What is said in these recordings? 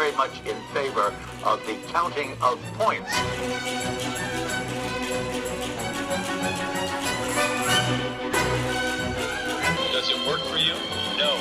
very much in favor of the counting of points. Does it work for you? No.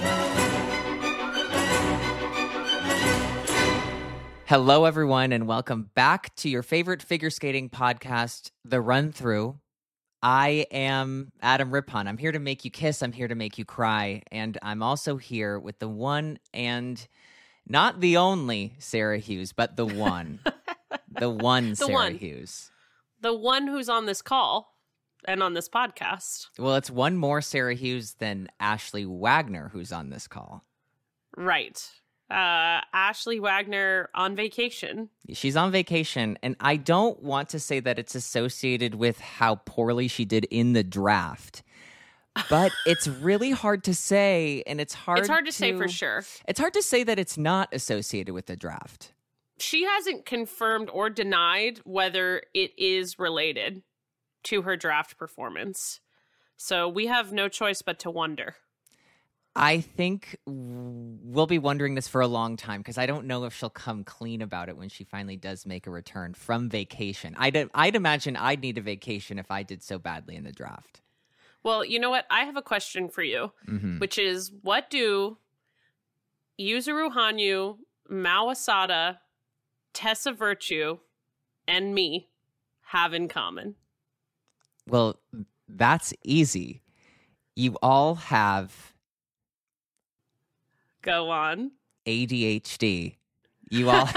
Hello, everyone, and welcome back to your favorite figure skating podcast, The Run Through. I am Adam Rippon. I'm here to make you kiss. I'm here to make you cry. And I'm also here with the one and not the only Sarah Hughes, but the one. the one Sarah Hughes. The one who's on this call and on this podcast. Well, it's one more Sarah Hughes than Ashley Wagner who's on this call. Right. Ashley Wagner on vacation. She's on vacation, and I don't want to say that it's associated with how poorly she did in the draft, but it's really hard to say, and it's hard to say for sure. It's hard to say that it's not associated with the draft. She hasn't confirmed or denied whether it is related to her draft performance. So we have no choice but to wonder. I think we'll be wondering this for a long time because I don't know if she'll come clean about it when she finally does make a return from vacation. I'd imagine I'd need a vacation if I did so badly in the draft. Well, you know what? I have a question for you, which is, what do Yuzuru Hanyu, Mao Asada, Tessa Virtue, and me have in common? Well, that's easy. You all have... Go on. ADHD. You all...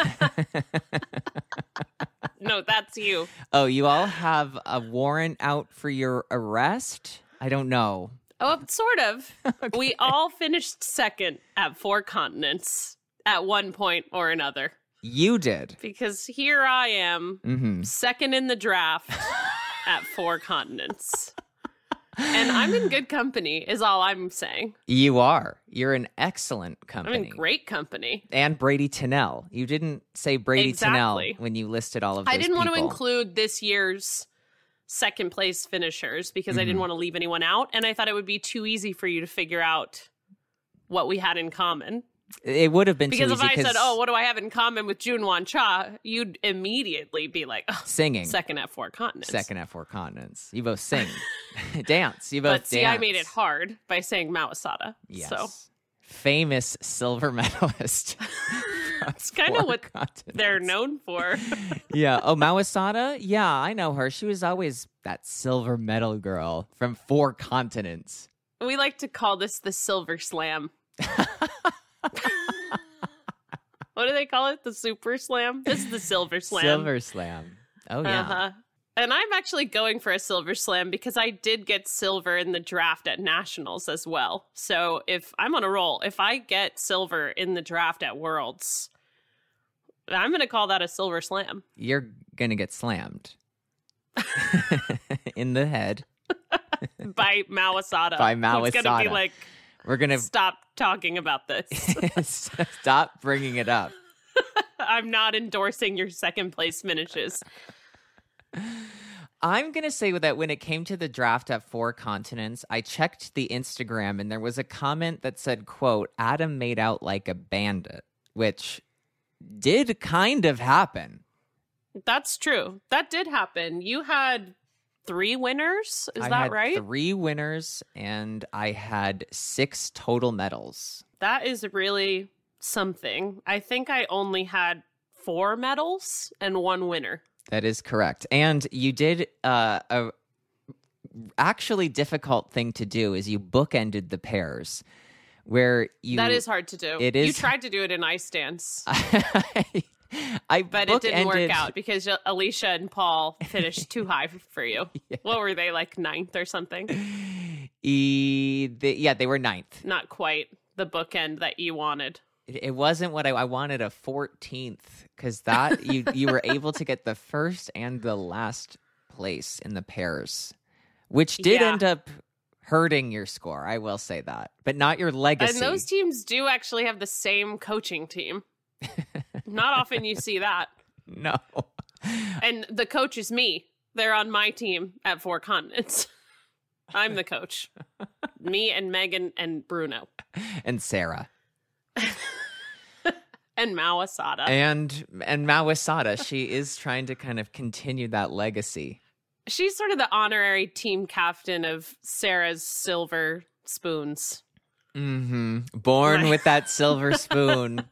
No, that's you. Oh, you all have a warrant out for your arrest? I don't know. Oh, sort of. Okay. We all finished second at Four Continents at one point or another. You did. Because here I am, second in the draft at Four Continents. And I'm in good company, is all I'm saying. You are. You're in excellent company. I'm in great company. And Brady Tennell. You didn't say Brady Tennell when you listed all of those I didn't want to people. include this year's second place finishers because I didn't want to leave anyone out. And I thought it would be too easy for you to figure out what we had in common. It would have been because too easy. Because if I said, oh, what do I have in common with Junwan Cha, you'd immediately be like, oh, singing. Second at Four Continents. Second at Four Continents. You both sing. Dance. You both But dance. see, I made it hard by saying Mao Asada. Yes. So. Famous silver medalist. It's kind of what they're known for. Yeah. Oh, Mao Asada? Yeah, I know her. She was always that silver medal girl from Four Continents. We like to call this the Silver Slam. What do they call it? The Super Slam? This is the Silver Slam. Silver Slam. Oh, yeah. Uh-huh. And I'm actually going for a Silver Slam because I did get silver in the draft at Nationals as well. So if I'm on a roll, if I get silver in the draft at Worlds, I'm going to call that a Silver Slam. You're going to get slammed. In the head. By Mao Asada. By Mao Asada. It's going to be like, we're going to stop talking about this. Stop bringing it up. I'm not endorsing your second place finishes. I'm going to say that when it came to the draft at Four Continents, I checked the Instagram and there was a comment that said, quote, Adam made out like a bandit, which did kind of happen. That's true. That did happen. You had 3 winners. Is that right? 3 winners and I had 6 total medals. That is really something. I think I only had 4 medals and 1 winner. That is correct. And you did a actually difficult thing to do is you bookended the pairs where you... That is hard to do. It is. You tried to do it in ice dance. But it didn't work out because Alicia and Paul finished too high for you. Yeah. What were they, like 9th or something? They were 9th. Not quite the bookend that you wanted. It wasn't what I wanted, a 14th, because that you were able to get the first and the last place in the pairs, which did end up hurting your score. I will say that, but not your legacy. And those teams do actually have the same coaching team. Not often you see that. No. And the coach is me. They're on my team at Four Continents. I'm the coach. Me and Megan and Bruno. And Sarah. And Mao Asada. And Mao Asada, she is trying to kind of continue that legacy. She's sort of the honorary team captain of Sarah's silver spoons. Born with that silver spoon.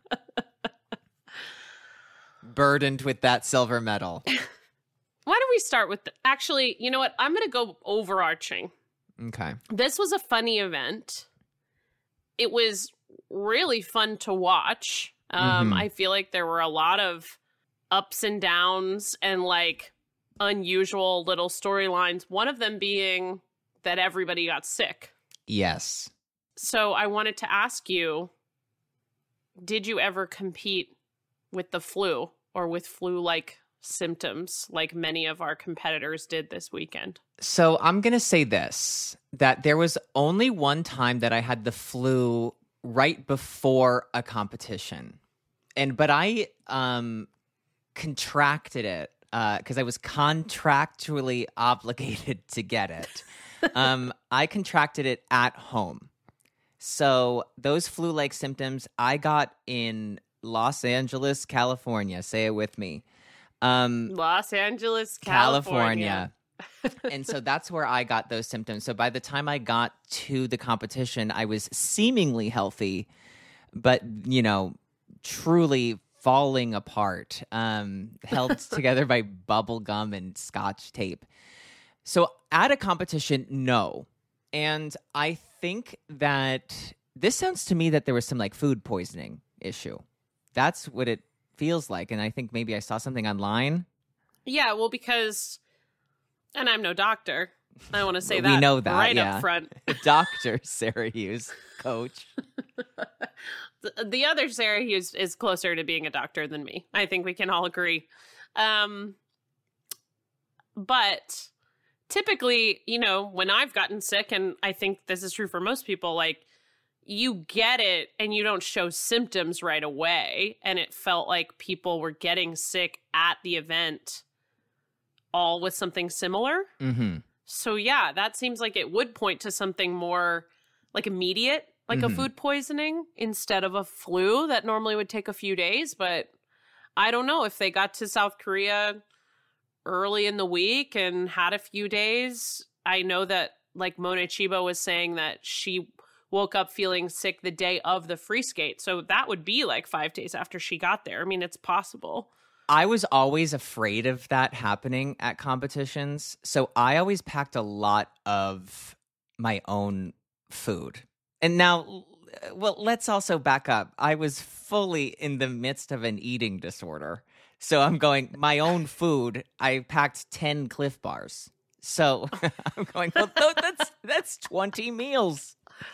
Burdened with that silver medal. Why don't we start with... Actually, you know what? I'm going to go overarching. Okay. This was a funny event. It was really fun to watch. I feel like there were a lot of ups and downs and like unusual little storylines. One of them being that everybody got sick. Yes. So I wanted to ask you, did you ever compete with the flu or with flu-like symptoms like many of our competitors did this weekend? So I'm going to say this, that there was only one time that I had the flu right before a competition. But I contracted it because I was contractually obligated to get it. I contracted it at home. So those flu-like symptoms I got in Los Angeles, California. Say it with me. Los Angeles, California. And so that's where I got those symptoms. So by the time I got to the competition, I was seemingly healthy, but, you know, truly falling apart, held together by bubble gum and scotch tape. So at a competition, no. And I think that this sounds to me that there was some like food poisoning issue. That's what it feels like. And I think maybe I saw something online. Yeah, well, because, and I'm no doctor. I want to say that we know that right up front. Dr. Sarah Hughes, coach. The other Sarah Hughes is closer to being a doctor than me. I think we can all agree. But typically, you know, when I've gotten sick, and I think this is true for most people, like, you get it and you don't show symptoms right away. And it felt like people were getting sick at the event all with something similar. Mm-hmm. So yeah, that seems like it would point to something more like immediate, like a food poisoning instead of a flu that normally would take a few days. But I don't know if they got to South Korea early in the week and had a few days. I know that like Mona Chiba was saying that she woke up feeling sick the day of the free skate. So that would be like 5 days after she got there. I mean, it's possible. I was always afraid of that happening at competitions. So I always packed a lot of my own food. And now, well, let's also back up. I was fully in the midst of an eating disorder. So I'm going, my own food, I packed 10 Cliff Bars. So I'm going, well, that's 20 meals.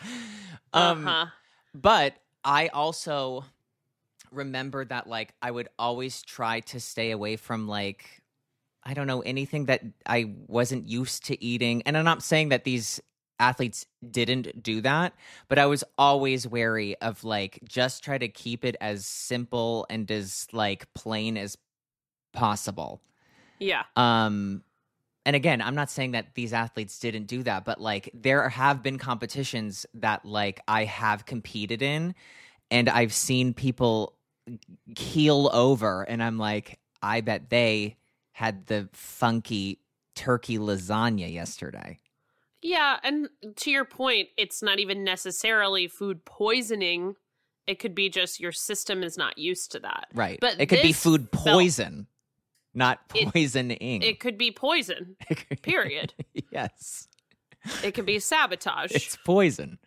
But I also remember that, like, I would always try to stay away from, like, I don't know, anything that I wasn't used to eating. And I'm not saying that these athletes didn't do that, but I was always wary of, like, just try to keep it as simple and as, like, plain as possible. Yeah. And again, I'm not saying that these athletes didn't do that, but like there have been competitions that like I have competed in and I've seen people keel over and I'm like, I bet they had the funky turkey lasagna yesterday. Yeah, and to your point, it's not even necessarily food poisoning. It could be just your system is not used to that. Right. But it could be food poison. Not poisoning. It could be poison, period. Yes. It could be sabotage. It's poison.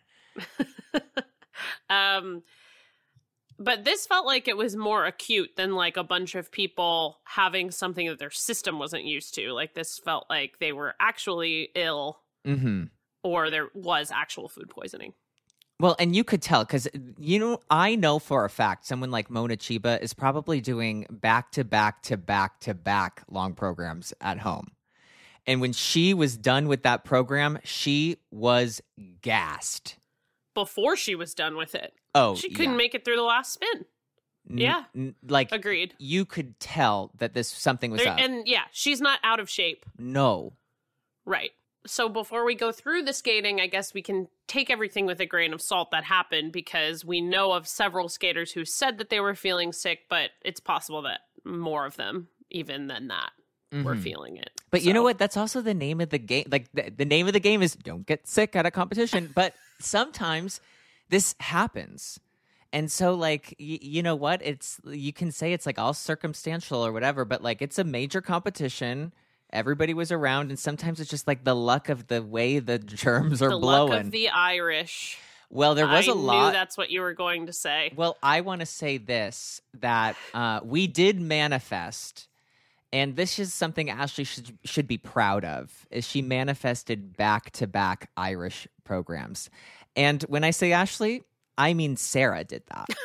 But this felt like it was more acute than like a bunch of people having something that their system wasn't used to. Like this felt like they were actually ill or there was actual food poisoning. Well, and you could tell because, you know, I know for a fact someone like Mona Chiba is probably doing back-to-back-to-back-to-back long programs at home. And when she was done with that program, she was gassed. Before she was done with it. Oh, she couldn't make it through the last spin. Yeah. Like, agreed. You could tell that something was up. And yeah, she's not out of shape. No. Right. so before we go through the skating, I guess we can take everything with a grain of salt that happened, because we know of several skaters who said that they were feeling sick, but it's possible that more of them, even than that, were feeling it. But you know what? That's also the name of the game. Like the name of the game is don't get sick at a competition. But sometimes this happens. And so, like, you know what? You can say it's like all circumstantial or whatever, but like it's a major competition. Everybody was around, and sometimes it's just like the luck of the way the germs are blowing. The luck of the Irish. Well, there was a lot. I knew that's what you were going to say. Well, I want to say this, that we did manifest, and this is something Ashley should be proud of, is she manifested back-to-back Irish programs. And when I say Ashley, I mean Sarah did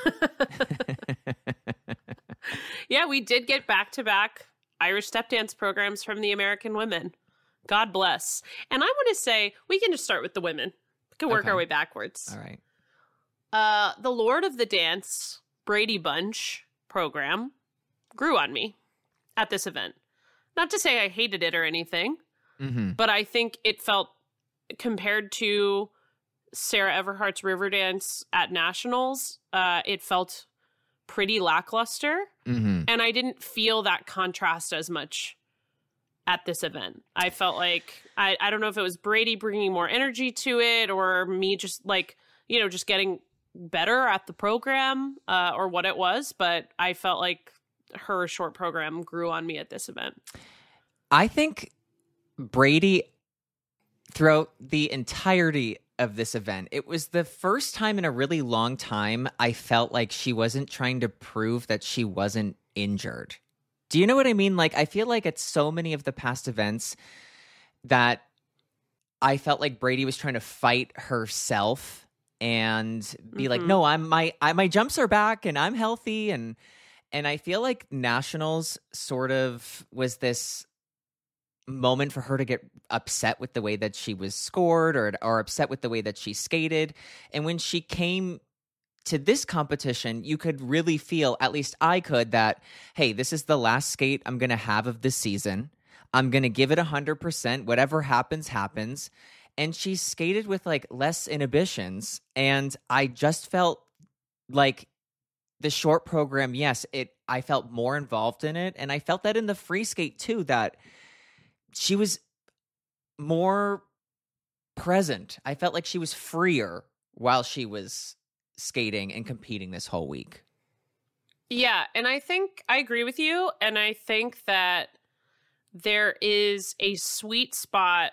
that. Yeah, we did get back-to-back Irish step dance programs from the American women. God bless. And I want to say, we can just start with the women. We can work our way backwards. All right. The Lord of the Dance Brady Bunch program grew on me at this event. Not to say I hated it or anything, but I think it felt, compared to Sarah Everhart's Riverdance at Nationals, it felt pretty lackluster. And I didn't feel that contrast as much at this event. I felt like, I don't know if it was Brady bringing more energy to it, or me just like, just getting better at the program, or what it was, but I felt like her short program grew on me at this event. I think Brady, throughout the entirety of this event, it was the first time in a really long time I felt like she wasn't trying to prove that she wasn't injured. Do you know what I mean? Like, I feel like at so many of the past events that I felt like Brady was trying to fight herself and be like, no, my jumps are back and I'm healthy. And I feel like Nationals sort of was this moment for her to get upset with the way that she was scored, or upset with the way that she skated. And when she came to this competition, you could really feel, at least I could, that, hey, this is the last skate I'm going to have of this season. I'm going to give it 100%. Whatever happens, happens. And she skated with like less inhibitions. And I just felt like the short program, yes, I felt more involved in it. And I felt that in the free skate too, that she was more present. I felt like she was freer while she was skating and competing this whole week. Yeah, and I think I agree with you, and I think that there is a sweet spot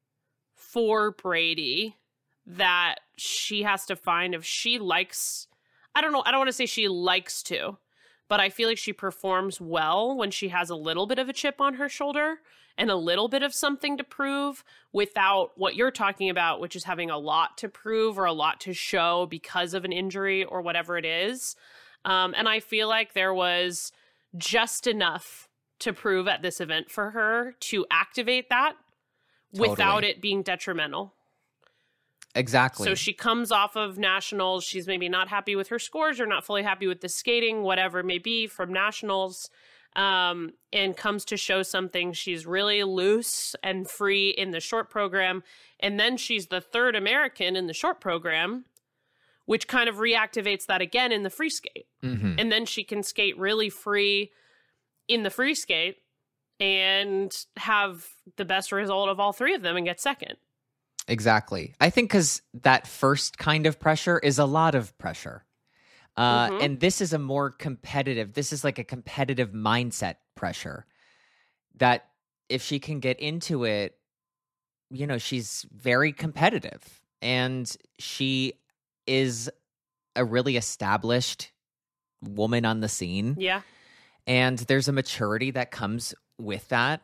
for Brady that she has to find if she likes. I don't want to say she likes to, but I feel like she performs well when she has a little bit of a chip on her shoulder and a little bit of something to prove, without what you're talking about, which is having a lot to prove or a lot to show because of an injury or whatever it is. And I feel like there was just enough to prove at this event for her to activate that without it being detrimental. Exactly. So she comes off of Nationals. She's maybe not happy with her scores or not fully happy with the skating, whatever it may be from Nationals, and comes to show something. She's really loose and free in the short program. And then she's the third American in the short program, which kind of reactivates that again in the free skate. And then she can skate really free in the free skate and have the best result of all three of them and get second. Exactly. I think because that first kind of pressure is a lot of pressure. And this is a more competitive, this is like a competitive mindset pressure that if she can get into it, she's very competitive, and she is a really established woman on the scene. Yeah. And there's a maturity that comes with that,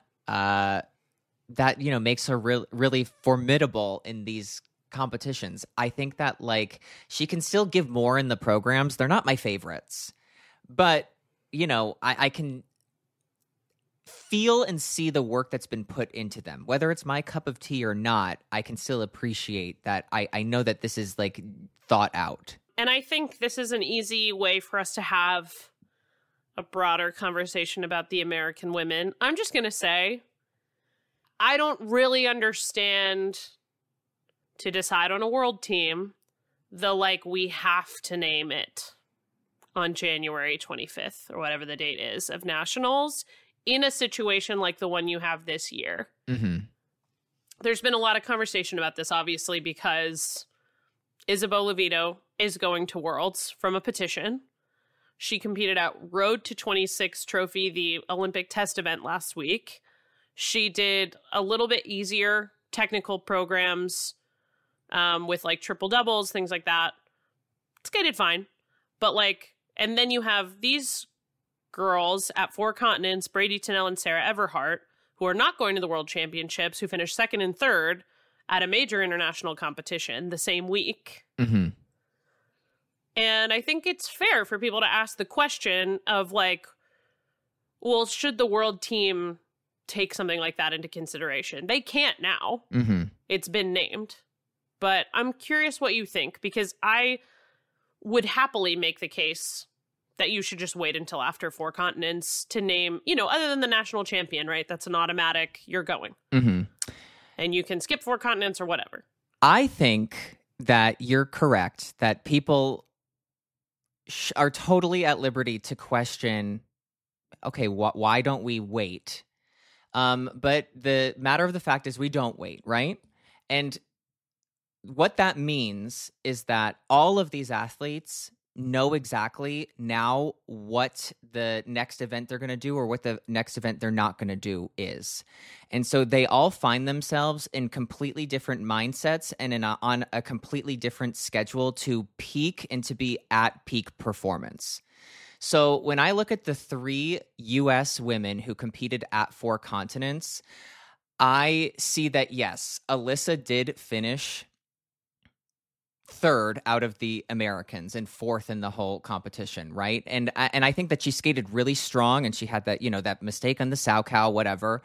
that, makes her really formidable in these competitions. I think that she can still give more in the programs. They're not my favorites, but I can feel and see the work that's been put into them. Whether it's my cup of tea or not, I can still appreciate that. I know that this is thought out. And I think this is an easy way for us to have a broader conversation about the American women. I'm just going to say, I don't really understand, to decide on a world team, the like, we have to name it on January 25th or whatever the date is of nationals in a situation like the one you have this year. Mm-hmm. There's been a lot of conversation about this, obviously, because Isabeau Levito is going to Worlds from a petition. She competed at Road to 26 Trophy, the Olympic test event last week. She did a little bit easier technical programs with like triple doubles, things like that. Skated fine. But like, and then you have these girls at Four Continents, Brady Tennell and Sarah Everhart, who are not going to the World Championships, who finished second and third at a major international competition the same week. Mm-hmm. And I think it's fair for people to ask the question of like, well, should the world team take something like that into consideration? They can't now. Mm-hmm. It's been named. But I'm curious what you think, because I would happily make the case that you should just wait until after Four Continents to name, you know, other than the national champion, right? That's an automatic, you're going. Mm-hmm. And you can skip Four Continents or whatever. I think that you're correct, that people are totally at liberty to question, okay, why don't we wait? But the matter of the fact is we don't wait, right? And what that means is that all of these athletes know exactly now what the next event they're going to do or what the next event they're not going to do is. And so they all find themselves in completely different mindsets and on a completely different schedule to peak and to be at peak performance. So when I look at the 3 U.S. women who competed at Four Continents, I see that, yes, Alyssa did finish third out of the Americans and fourth in the whole competition, right? And I think that she skated really strong, and she had that, you know, that mistake on the Saukow, whatever.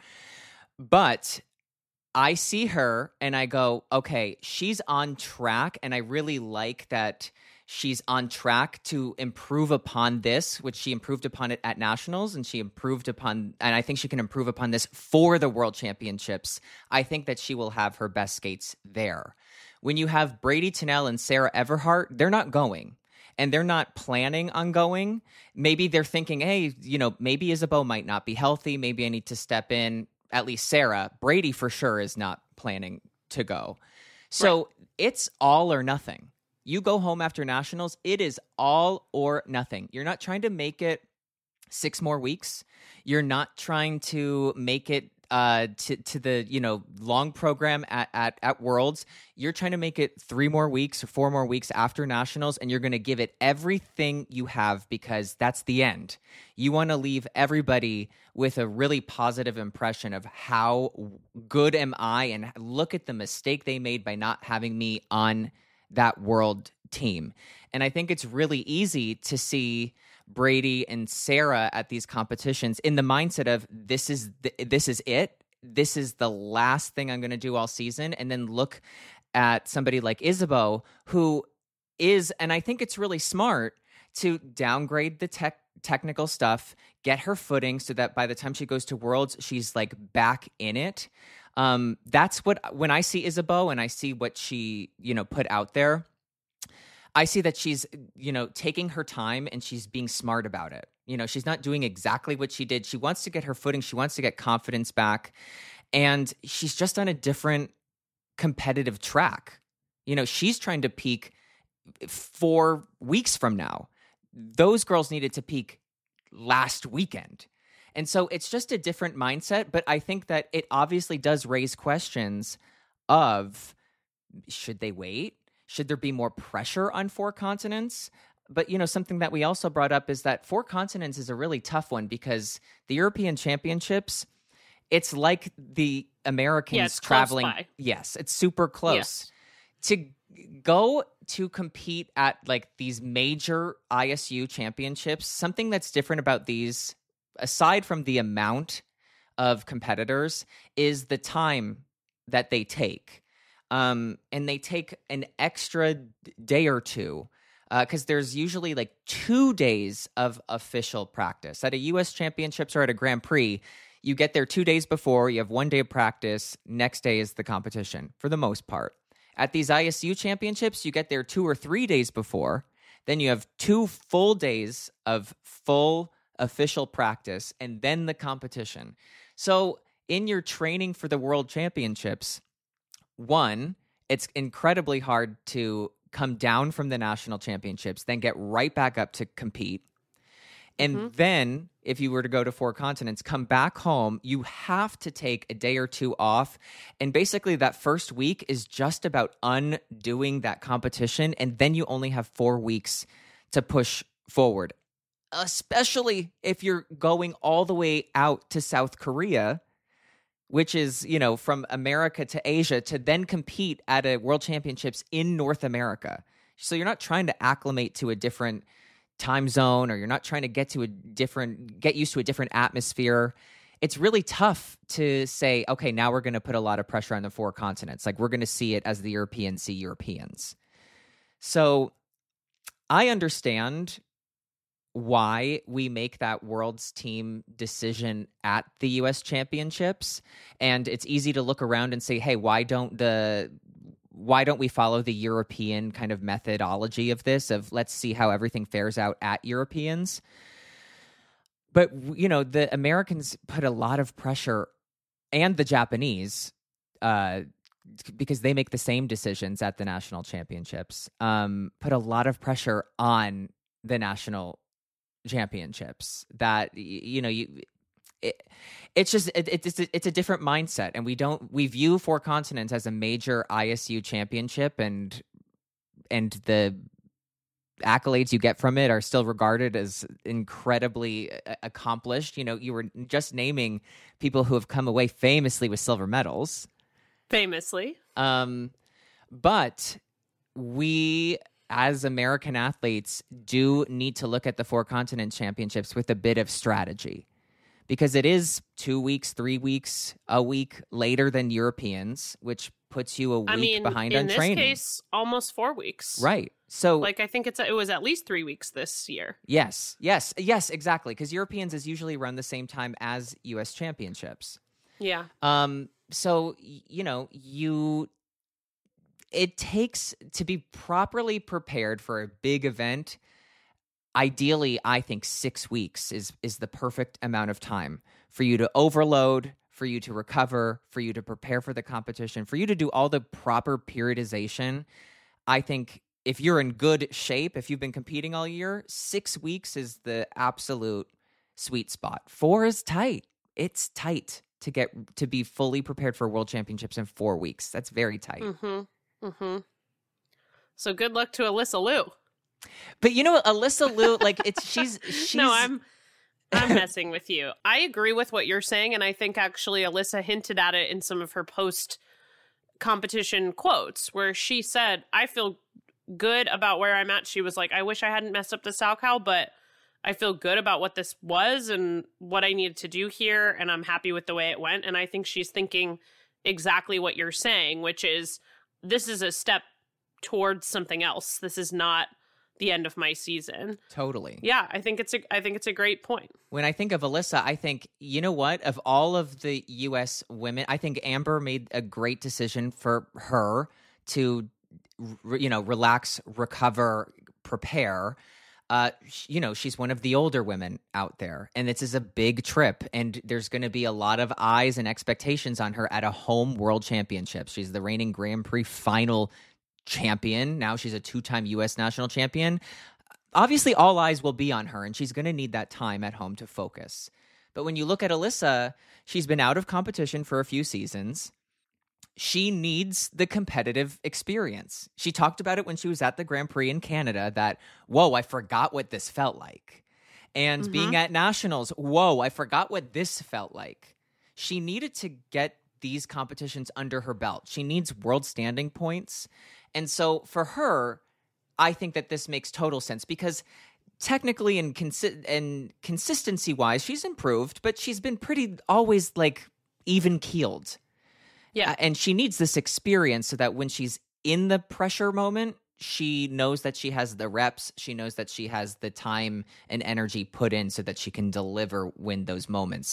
But I see her and I go, okay, she's on track, and I really like that she's on track to improve upon this, which she improved upon it at nationals, and she improved upon, and I think she can improve upon this for the World Championships. I think that she will have her best skates there. When you have Brady Tennell and Sarah Everhart, they're not going, and they're not planning on going. Maybe they're thinking, hey, you know, maybe Isabeau might not be healthy. Maybe I need to step in, at least Sarah. Brady for sure is not planning to go. So right. It's all or nothing. You go home after nationals, it is all or nothing. You're not trying to make it 6 more weeks. You're not trying to make it to the, you know, long program at Worlds. You're trying to make it 3 more weeks or 4 more weeks after nationals, and you're going to give it everything you have, because that's the end. You want to leave everybody with a really positive impression of how good am I, and look at the mistake they made by not having me on that world team. And I think it's really easy to see Brady and Sarah at these competitions in the mindset of this is it. This is the last thing I'm going to do all season. And then look at somebody like Isabeau, who is, and I think it's really smart to downgrade the technical stuff, get her footing so that by the time she goes to Worlds, she's like back in it. That's what, when I see Isabeau and I see what she, you know, put out there, I see that she's, you know, taking her time and she's being smart about it. You know, she's not doing exactly what she did. She wants to get her footing. She wants to get confidence back. And she's just on a different competitive track. You know, she's trying to peak 4 weeks from now. Those girls needed to peak last weekend. And so it's just a different mindset. But I think that it obviously does raise questions of, should they wait? Should there be more pressure on Four Continents? But, you know, something that we also brought up is that Four Continents is a really tough one, because the European Championships, it's like the Americans traveling. Yes, it's super close. Yes. To go to compete at like these major ISU championships, something that's different about these, aside from the amount of competitors, is the time that they take. And they take an extra day or two, because there's usually like 2 days of official practice. At a U.S. Championships or at a Grand Prix, you get there 2 days before, you have 1 day of practice, next day is the competition for the most part. At these ISU championships, you get there 2 or 3 days before, then you have 2 full days of full official practice, and then the competition. So in your training for the World Championships, one, it's incredibly hard to come down from the national championships, then get right back up to compete. And then if you were to go to 4 continents, come back home, you have to take a day or 2 off. And basically that first week is just about undoing that competition. And then you only have 4 weeks to push forward, especially if you're going all the way out to South Korea, which is, you know, from America to Asia, to then compete at a World Championships in North America. So you're not trying to acclimate to a different time zone, or you're not trying to get used to a different atmosphere. It's really tough to say, okay, now we're going to put a lot of pressure on the 4 continents. Like, we're going to see it as the Europeans see Europeans. So I understand why we make that world's team decision at the U.S. Championships. And it's easy to look around and say, hey, why don't we follow the European kind of methodology of this, of let's see how everything fares out at Europeans? But, you know, the Americans put a lot of pressure, and the Japanese, because they make the same decisions at the national championships, put a lot of pressure on the national championships that, you know, it's a different mindset, and we view 4 continents as a major ISU championship, and the accolades you get from it are still regarded as incredibly accomplished. You know, you were just naming people who have come away famously with silver medals. Famously. But we, as American athletes, do need to look at the 4 continent championships with a bit of strategy, because it is 2 weeks, 3 weeks, a week later than Europeans, which puts you a week behind on training. In this case, almost 4 weeks. Right. So, like, I think it was at least 3 weeks this year. Yes, exactly. Because Europeans is usually run the same time as U.S. championships. Yeah. So, you know, it takes to be properly prepared for a big event. Ideally, I think 6 weeks is the perfect amount of time for you to overload, for you to recover, for you to prepare for the competition, for you to do all the proper periodization. I think if you're in good shape, if you've been competing all year, 6 weeks is the absolute sweet spot. 4 is tight. It's tight to be fully prepared for World Championships in 4 weeks. That's very tight. So good luck to Alyssa Liu. But you know, Alyssa Liu, like, she's No, I'm messing with you. I agree with what you're saying, and I think actually Alyssa hinted at it in some of her post competition quotes, where she said, I feel good about where I'm at. She was like, I wish I hadn't messed up the Salchow, but I feel good about what this was and what I needed to do here, and I'm happy with the way it went. And I think she's thinking exactly what you're saying, which is, this is a step towards something else. This is not the end of my season. Totally. Yeah, I think it's a great point. When I think of Alyssa, I think, you know what? Of all of the U.S. women, I think Amber made a great decision for her to, you know, relax, recover, prepare. You know, she's one of the older women out there, and this is a big trip, and there's going to be a lot of eyes and expectations on her at a home World Championship. She's the reigning Grand Prix final champion. Now she's a 2-time U.S. national champion. Obviously, all eyes will be on her, and she's going to need that time at home to focus. But when you look at Alyssa, she's been out of competition for a few seasons. She needs the competitive experience. She talked about it when she was at the Grand Prix in Canada, that, whoa, I forgot what this felt like. And being at nationals, whoa, I forgot what this felt like. She needed to get these competitions under her belt. She needs world standing points. And so for her, I think that this makes total sense, because technically and consistency-wise, she's improved, but she's been pretty always like even-keeled. Yeah. And she needs this experience so that when she's in the pressure moment, she knows that she has the reps. She knows that she has the time and energy put in so that she can deliver when those moments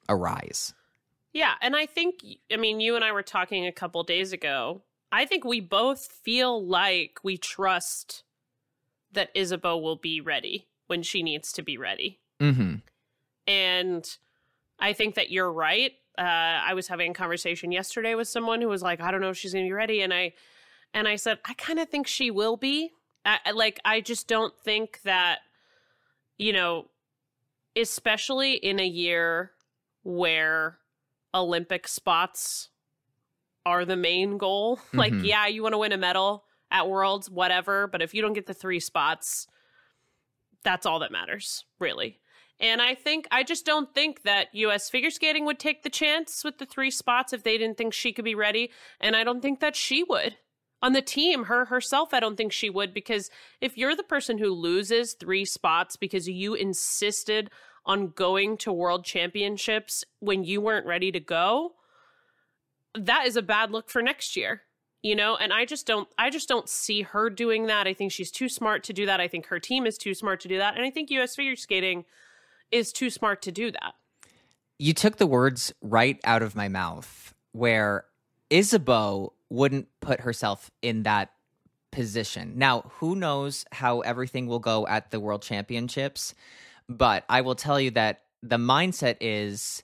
arise. Yeah, and I think, I mean, you and I were talking a couple days ago. I think we both feel like we trust that Isabeau will be ready when she needs to be ready. Mm-hmm. And I think that you're right. I was having a conversation yesterday with someone who was like, I don't know if she's going to be ready. And I said, I kind of think she will be. I just don't think that, you know, especially in a year where Olympic spots are the main goal. Mm-hmm. Like, yeah, you want to win a medal at Worlds, whatever. But if you don't get the 3 spots, that's all that matters, really. And I just don't think that U.S. figure skating would take the chance with the 3 spots if they didn't think she could be ready. And I don't think that she would. On the team, herself, I don't think she would, because if you're the person who loses 3 spots because you insisted on going to World Championships when you weren't ready to go, that is a bad look for next year. You know, and I just don't see her doing that. I think she's too smart to do that. I think her team is too smart to do that. And I think U.S. figure skating is too smart to do that. You took the words right out of my mouth, where Isabeau wouldn't put herself in that position. Now, who knows how everything will go at the World Championships, but I will tell you that the mindset is,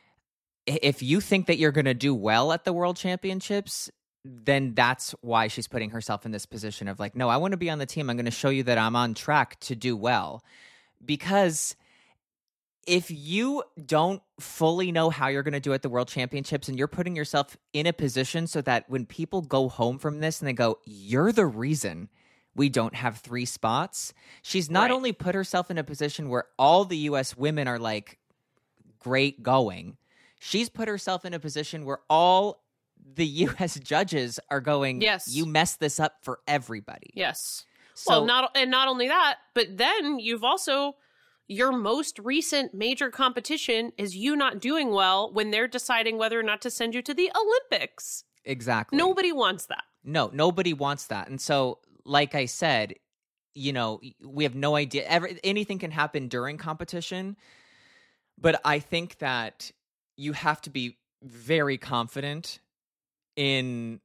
if you think that you're going to do well at the World Championships, then that's why she's putting herself in this position of like, no, I want to be on the team. I'm going to show you that I'm on track to do well. Because if you don't fully know how you're going to do at the World Championships and you're putting yourself in a position so that when people go home from this and they go, you're the reason we don't have 3 spots, she's not only put herself in a position where all the U.S. women are like, great going, she's put herself in a position where all the U.S. judges are going, yes, you messed this up for everybody. Yes. So, not only that, but then you've also, your most recent major competition is you not doing well when they're deciding whether or not to send you to the Olympics. Exactly. Nobody wants that. No, nobody wants that. And so, like I said, you know, we have no idea. Anything can happen during competition. But I think that you have to be very confident in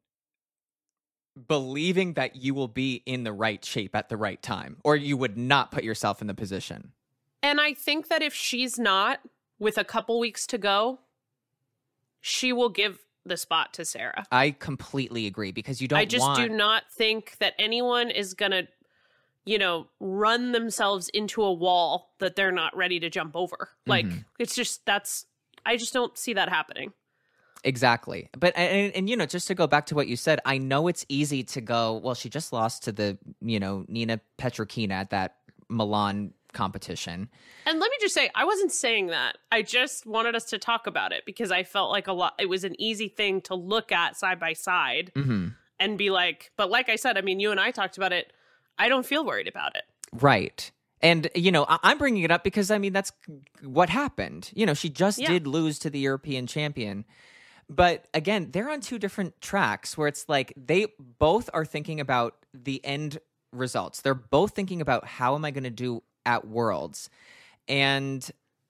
believing that you will be in the right shape at the right time, or you would not put yourself in the position. And I think that if she's not, with a couple weeks to go, she will give the spot to Sarah. I completely agree, because you don't I just do not think that anyone is going to, you know, run themselves into a wall that they're not ready to jump over. Like, it's just, I just don't see that happening. Exactly. But, and, you know, just to go back to what you said, I know it's easy to go, well, she just lost to the, you know, Nina Petrokina at that Milan competition. And let me just say, I wasn't saying that. I just wanted us to talk about it because I felt like it was an easy thing to look at side by side and be like, but like I said, I mean, you and I talked about it. I don't feel worried about it. Right. And, you know, I'm bringing it up because, I mean, that's what happened. You know, she just did lose to the European champion. But again, they're on 2 different tracks where it's like they both are thinking about the end results. They're both thinking about, how am I going to do at Worlds? And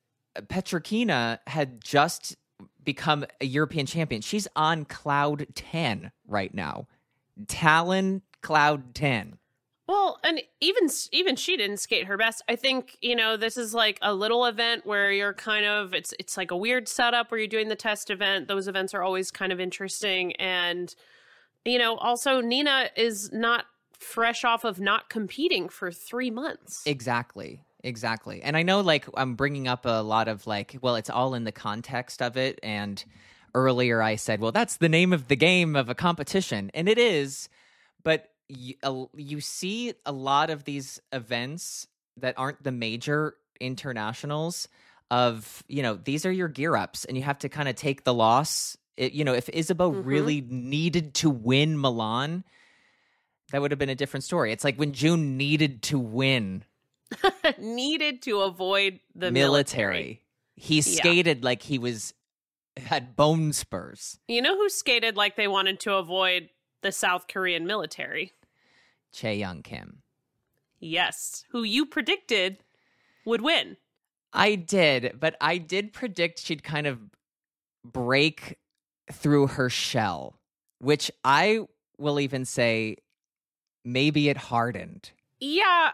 Petrokina had just become a European champion. She's on cloud 10 right now. Tallinn cloud 10. Well, and even she didn't skate her best. I think, you know, this is like a little event where you're kind of, it's like a weird setup where you're doing the test event. Those events are always kind of interesting. And, you know, also Nina is not fresh off of not competing for 3 months. Exactly. And I know, like, I'm bringing up a lot of like, well, it's all in the context of it. And earlier I said, well, that's the name of the game of a competition. And it is, but you see a lot of these events that aren't the major internationals of, you know, these are your gear ups and you have to kind of take the loss. You know, if Isabeau really needed to win Milan, that would have been a different story. It's like when June needed to win. Needed to avoid the military. He skated like he had bone spurs. You know who skated like they wanted to avoid the South Korean military? Chae Young Kim. Yes, who you predicted would win. I did, but I did predict she'd kind of break through her shell, which I will even say maybe it hardened. Yeah,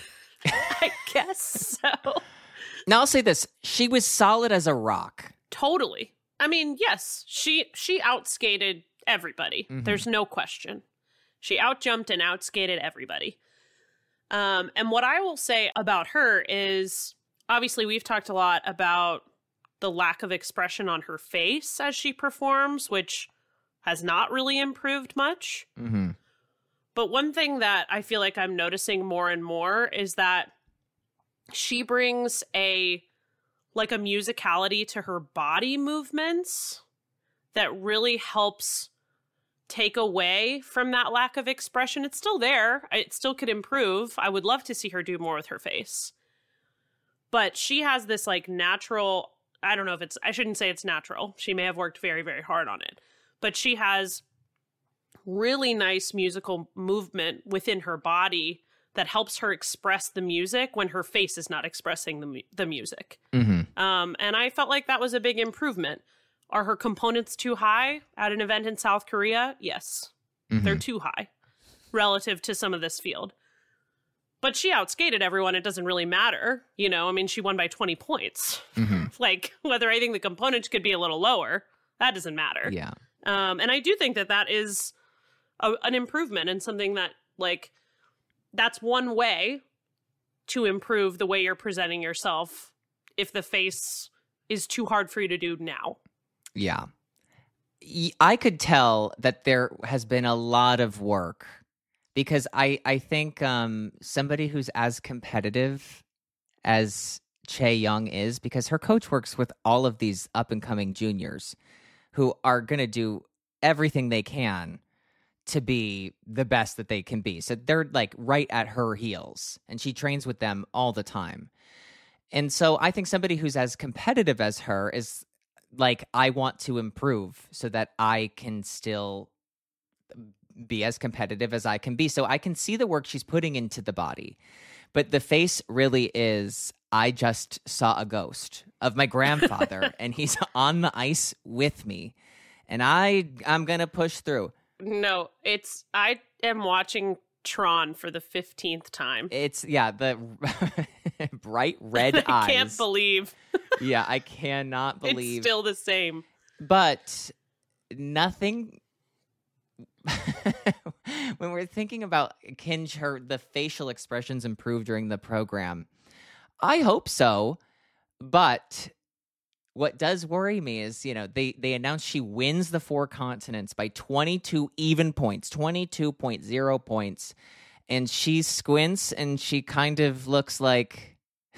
I guess so. Now I'll say this. She was solid as a rock. Totally. I mean, yes, she outskated everybody. Mhm. There's no question. She outjumped and outskated everybody. And what I will say about her is, obviously, we've talked a lot about the lack of expression on her face as she performs, which has not really improved much. Mm-hmm. But one thing that I feel like I'm noticing more and more is that she brings a musicality to her body movements that really helps take away from that lack of expression. It's still there. It still could improve. I would love to see her do more with her face. But she has this like natural, I don't know if I shouldn't say it's natural. She may have worked very, very hard on it. But she has really nice musical movement within her body that helps her express the music when her face is not expressing the music. Mm-hmm. And I felt like that was a big improvement. Are her components too high at an event in South Korea? Yes. Mm-hmm. They're too high relative to some of this field. But she outskated everyone. It doesn't really matter. You know, I mean, she won by 20 points. Mm-hmm. Like, whether I think the components could be a little lower, that doesn't matter. Yeah. And I do think that is an improvement and something that, like, that's one way to improve the way you're presenting yourself if the face is too hard for you to do now. Yeah. I could tell that there has been a lot of work because I think somebody who's as competitive as Chae Young is, because her coach works with all of these up-and-coming juniors who are going to do everything they can to be the best that they can be. So they're like right at her heels, and she trains with them all the time. And so I think somebody who's as competitive as her is like, I want to improve so that I can still be as competitive as I can be. So I can see the work she's putting into the body. But the face really is, I just saw a ghost of my grandfather and he's on the ice with me. And I'm going to push through. No, I am watching Tron for the 15th time. It's, yeah, the bright red eyes. I can't believe. Yeah, I cannot believe. It's still the same. But nothing. When we're thinking about can the facial expressions improve during the program, I hope so. But what does worry me is, you know, they announced she wins the 4 continents by 22 even points, 22.0 points. And she squints and she kind of looks like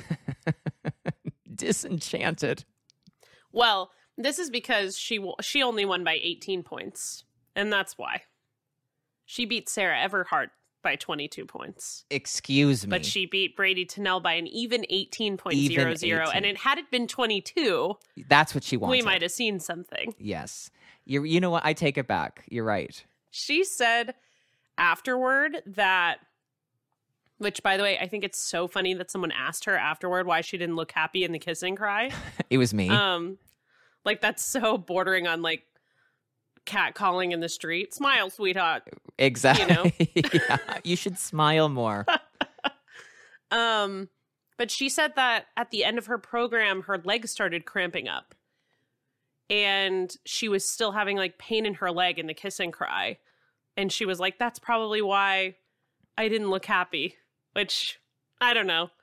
disenchanted. Well, this is because she only won by 18 points. And that's why. She beat Sarah Everhart by 22 points. Excuse me. But she beat Brady Tennell by an even 18.00. Even 18. And had it been 22, that's what she wanted. we might have seen something. Yes. You know what? I take it back. You're right. She said afterward that, which, by the way, I think it's so funny that someone asked her afterward why she didn't look happy in the kiss and cry. It was me. Like, that's so bordering on, like, cat calling in the street. Smile, sweetheart. Exactly. You know? Yeah, you should smile more. But she said that at the end of her program, her legs started cramping up. And she was still having, like, pain in her leg in the kiss and cry. And she was like, that's probably why I didn't look happy. Which, I don't know.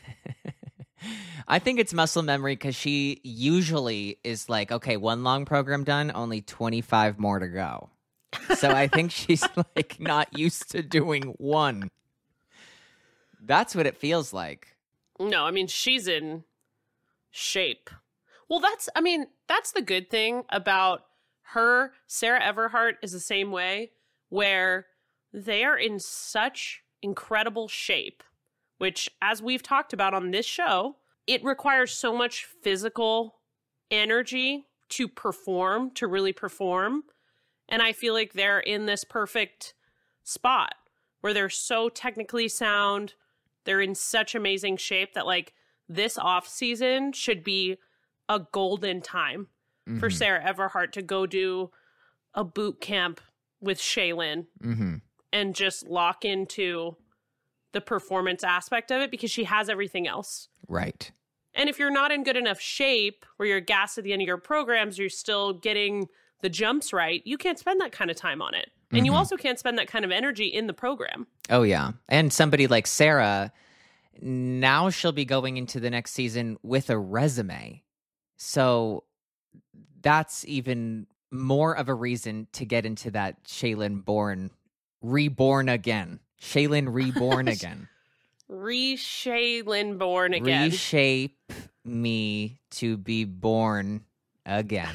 I think it's muscle memory because she usually is like, okay, 1 long program done, only 25 more to go. So I think she's like not used to doing 1. That's what it feels like. No, I mean, she's in shape. Well, that's the good thing about her. Sarah Everhart is the same way, where they are in such incredible shape, which, as we've talked about on this show, it requires so much physical energy to perform, to really perform. And I feel like they're in this perfect spot where they're so technically sound. They're in such amazing shape that, like, this off season should be a golden time for Sarah Everhart to go do a boot camp with Shaylin and just lock into the performance aspect of it, because she has everything else. Right. And if you're not in good enough shape where you're gassed at the end of your programs, you're still getting the jumps right, you can't spend that kind of time on it. And you also can't spend that kind of energy in the program. Oh, yeah. And somebody like Sarah, now she'll be going into the next season with a resume. So that's even more of a reason to get into that Shaylin reborn again. Shaylin reborn again. Shaylin born again. Reshape me to be born again.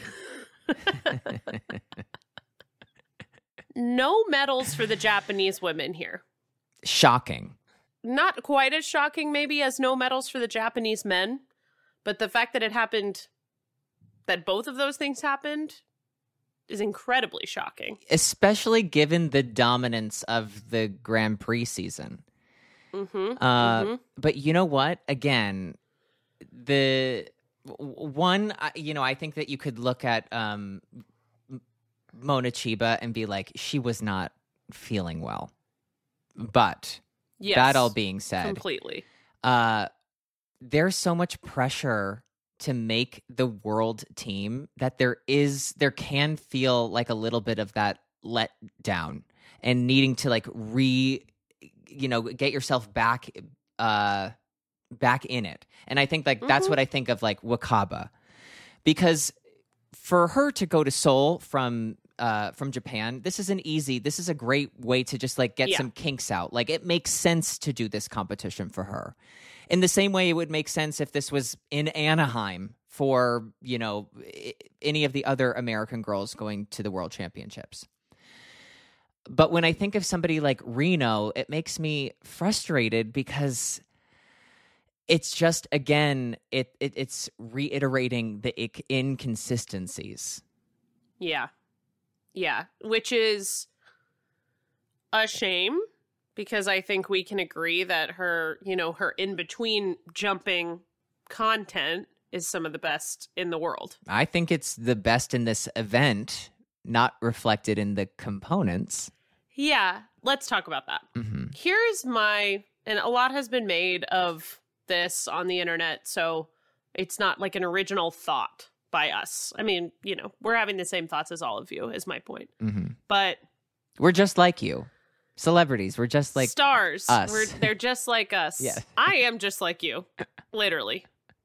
No medals for the Japanese women here. Shocking. Not quite as shocking, maybe, as no medals for the Japanese men. But the fact that it happened, that both of those things happened, is incredibly shocking. Especially given the dominance of the Grand Prix season. But you know what? Again, I think that you could look at Mona Chiba and be like, she was not feeling well. But that all being said, completely. There's so much pressure to make the world team that there can feel like a little bit of that let down and needing to like get yourself back in it. And I think like that's what I think of like Wakaba, because for her to go to Seoul from Japan, this is a great way to just like get some kinks out. Like it makes sense to do this competition for her. In the same way it would make sense if this was in Anaheim for, any of the other American girls going to the World Championships. But when I think of somebody like Reno, it makes me frustrated because it's just, again, it's reiterating the inconsistencies. Yeah. Yeah. Which is a shame, because I think we can agree that her in-between jumping content is some of the best in the world. I think it's the best in this event, not reflected in the components. Yeah. Let's talk about that. Here's and a lot has been made of this on the internet, so it's not like an original thought by us. I mean, we're having the same thoughts as all of you, is my point. But we're just like you. Celebrities. We're just like stars. Us. They're just like us. Yeah. I am just like you. Literally.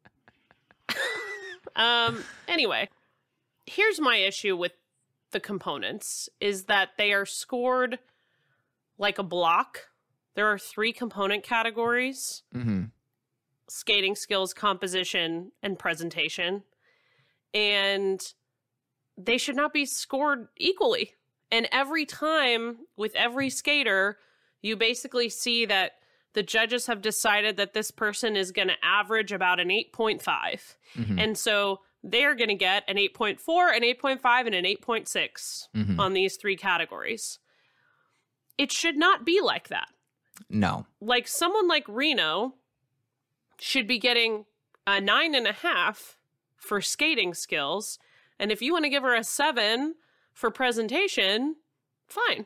Anyway, here's my issue with the components is that they are scored like a block. There are 3 component categories. Skating skills, composition, and presentation. And they should not be scored equally. And every time with every skater, you basically see that the judges have decided that this person is going to average about an 8.5. And so they're going to get an 8.4, an 8.5, and an 8.6 on these 3 categories. It should not be like that. No. Like someone like Reno should be getting a 9.5 for skating skills. And if you want to give her a 7 for presentation, fine.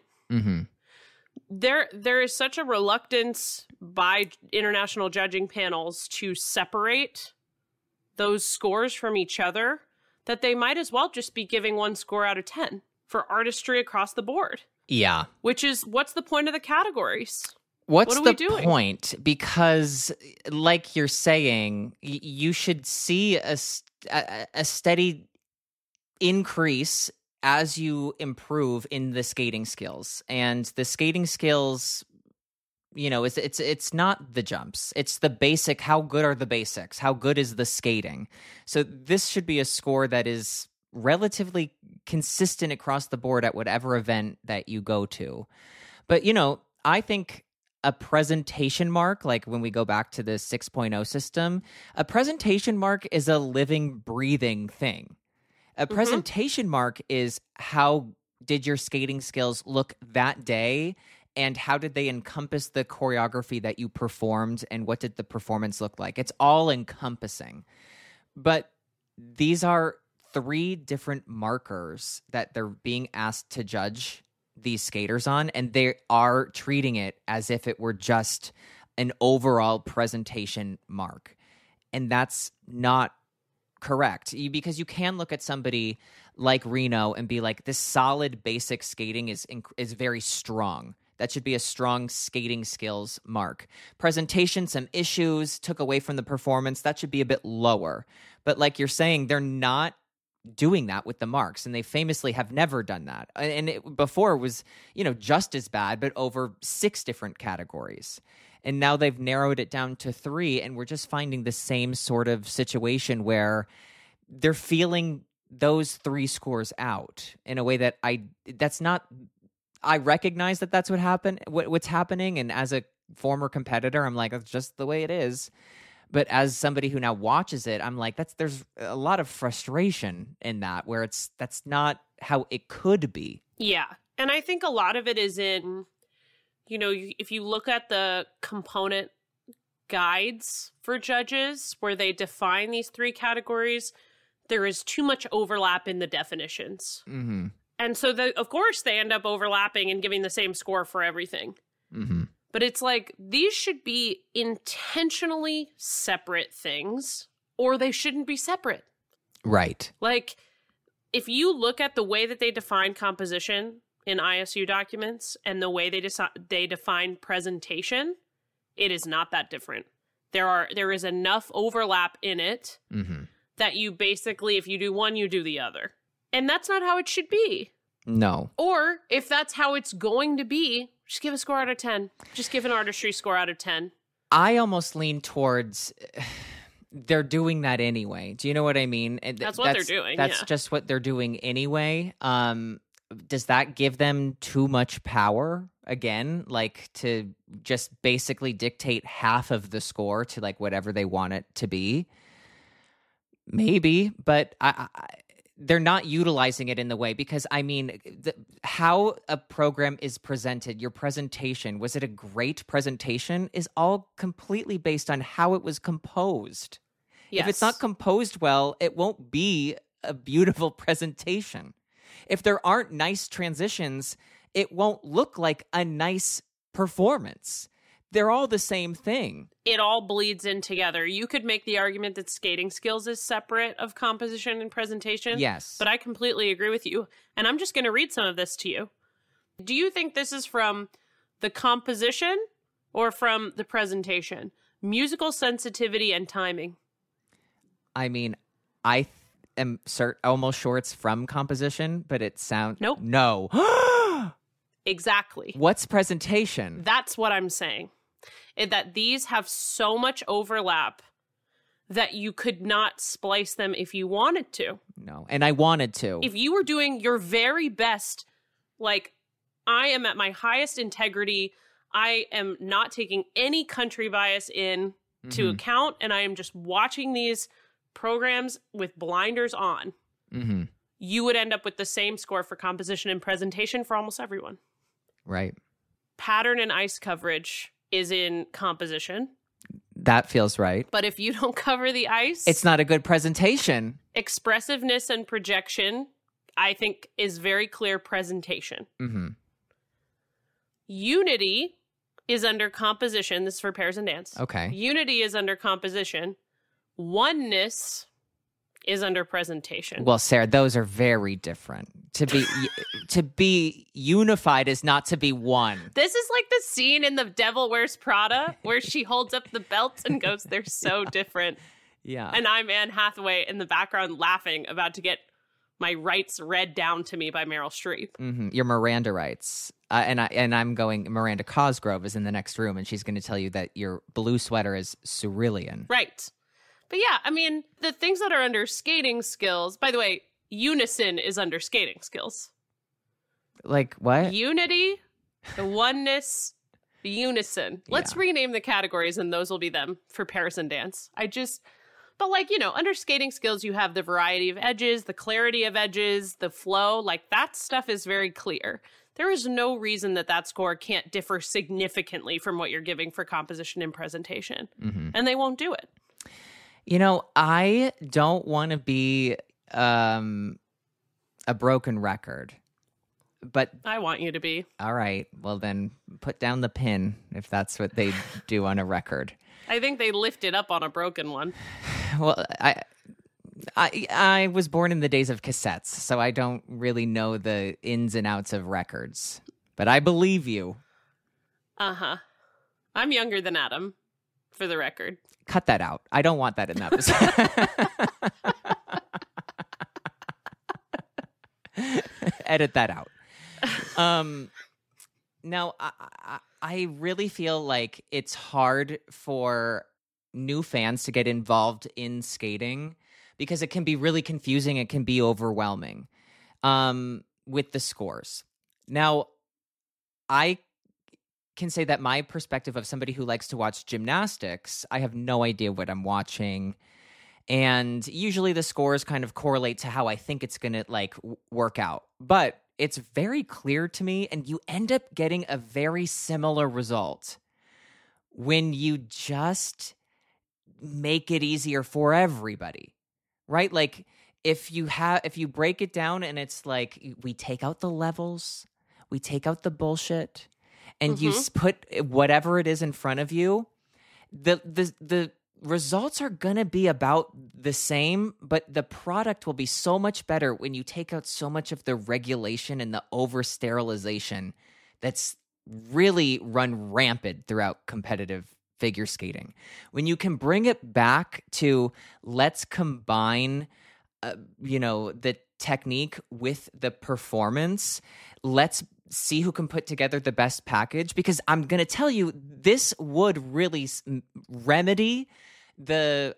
There is such a reluctance by international judging panels to separate those scores from each other that they might as well just be giving 1 score out of 10 for artistry across the board. Yeah. Which is, what's the point of the categories? What's What are the we doing? point? Because, like you're saying, you should see a steady increase as you improve in the skating skills. And the skating skills, it's not the jumps. It's the basic, how good are the basics? How good is the skating? So this should be a score that is relatively consistent across the board at whatever event that you go to. But, I think a presentation mark, like when we go back to the 6.0 system, a presentation mark is a living, breathing thing. A presentation mark is how did your skating skills look that day and how did they encompass the choreography that you performed, and what did the performance look like? It's all encompassing. But these are 3 different markers that they're being asked to judge these skaters on, and they are treating it as if it were just an overall presentation mark. And that's not correct, because you can look at somebody like Reno and be like, this solid basic skating is very strong. That should be a strong skating skills mark. Presentation, some issues, took away from the performance. That should be a bit lower. But like you're saying, they're not doing that with the marks, and they famously have never done that. And before it was, just as bad, but over 6 different categories. And now they've narrowed it down to 3, and we're just finding the same sort of situation where they're feeling those 3 scores out in a way that I recognize that that's what's happening. And as a former competitor, I'm like, that's just the way it is. But as somebody who now watches it, I'm like, there's a lot of frustration in that, where that's not how it could be. Yeah. And I think a lot of it is in, if you look at the component guides for judges where they define these 3 categories, there is too much overlap in the definitions. Mm-hmm. And so, of course, they end up overlapping and giving the same score for everything. Mm-hmm. But it's like, these should be intentionally separate things, or they shouldn't be separate. Right. Like, if you look at the way that they define composition in ISU documents and the way they define presentation, it is not that different. There is enough overlap in it that you basically, if you do one, you do the other. And that's not how it should be. No. Or if that's how it's going to be, just give a score out of 10. Just give an artistry score out of 10. I almost lean towards they're doing that anyway. Do you know what I mean? That's what they're doing. That's just what they're doing anyway. Does that give them too much power again? Like, to just basically dictate half of the score to like whatever they want it to be? Maybe, but they're not utilizing it in the way, because I mean, how a program is presented, your presentation, was it a great presentation, is all completely based on how it was composed. Yes. If it's not composed well, it won't be a beautiful presentation. If there aren't nice transitions, it won't look like a nice performance. They're all the same thing. It all bleeds in together. You could make the argument that skating skills is separate of composition and presentation. Yes. But I completely agree with you. And I'm just going to read some of this to you. Do you think this is from the composition or from the presentation? Musical sensitivity and timing. I mean, I am almost sure it's from composition, but it sounds... Nope. No. Exactly. What's presentation? That's what I'm saying. That these have so much overlap that you could not splice them if you wanted to. No, and I wanted to. If you were doing your very best, like, I am at my highest integrity, I am not taking any country bias to account, and I am just watching these programs with blinders on, you would end up with the same score for composition and presentation for almost everyone. Right. Pattern and ice coverage is in composition. That feels right. But if you don't cover the ice... It's not a good presentation. Expressiveness and projection, I think, is very clear presentation. Unity is under composition. This is for pairs and dance. Okay. Unity is under composition. Oneness is under presentation. Well, Sarah, those are very different. To be unified is not to be one. This is like the scene in The Devil Wears Prada where she holds up the belts and goes, they're so different. Yeah. And I'm Anne Hathaway in the background laughing, about to get my rights read down to me by Meryl Streep. Your Miranda rights. And I'm going, Miranda Cosgrove is in the next room, and she's going to tell you that your blue sweater is cerulean. Right. But yeah, I mean, the things that are under skating skills, by the way, unison is under skating skills. Like what? Unity, the oneness, the unison. Let's rename the categories and those will be them for pairs and dance. But like, under skating skills, you have the variety of edges, the clarity of edges, the flow, like that stuff is very clear. there is no reason that score can't differ significantly from what you're giving for composition and presentation. Mm-hmm. And they won't do it. You know, I don't want to be a broken record, but I want you to be. all right, well then put down the pin if that's what they do on a record. I think they lift it up on a broken one. Well, I was born in the days of cassettes, so I don't really know the ins and outs of records. But I believe you. Uh-huh. I'm younger than Adam, for the record. Cut that out. I don't want that in the episode. Edit that out. Now, I really feel like it's hard for new fans to get involved in skating because it can be really confusing. It can be overwhelming with the scores. Now, I can say that my perspective of somebody who likes to watch gymnastics, I have no idea what I'm watching. And usually the scores kind of correlate to how I think it's going to work out. But it's very clear to me, and you end up getting a very similar result when you just make it easier for everybody, right? Like if you break it down and it's like we take out the levels, we take out the bullshit, and you put whatever it is in front of you, the results are going to be about the same, but the product will be so much better when you take out so much of the regulation and the over-sterilization that's really run rampant throughout competitive figure skating. When you can bring it back to let's combine, the technique with the performance, let's see who can put together the best package, because I'm going to tell you, this would really remedy the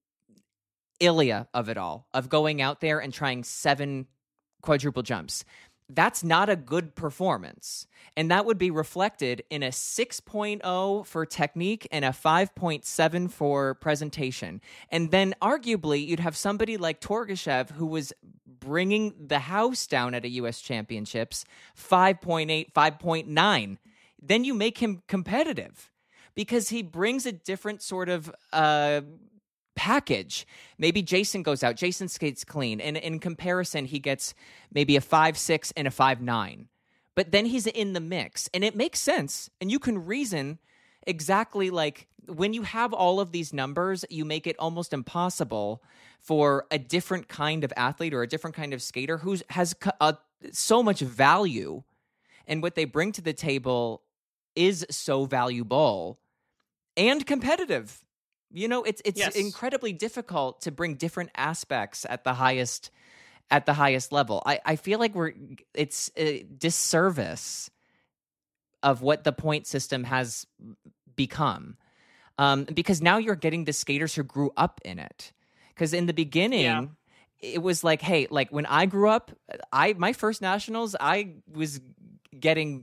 ilia of it all, of going out there and trying 7 quadruple jumps. That's not a good performance. And that would be reflected in a 6.0 for technique and a 5.7 for presentation. And then arguably you'd have somebody like Torgashev, who was bringing the house down at a U.S. Championships, 5.8, 5.9. Then you make him competitive because he brings a different sort of package. Maybe Jason goes out. Jason skates clean. And in comparison, he gets maybe a 5.6 and a 5.9. But then he's in the mix. And it makes sense. And you can reason exactly like when you have all of these numbers, you make it almost impossible for a different kind of athlete or a different kind of skater who has so much value. And what they bring to the table is so valuable and competitive. You know, it's Yes. incredibly difficult to bring different aspects at the highest level. I feel like it's a disservice of what the point system has become, because now you're getting the skaters who grew up in it. Because in the beginning, it was like, hey, like when I grew up, my first nationals, I was getting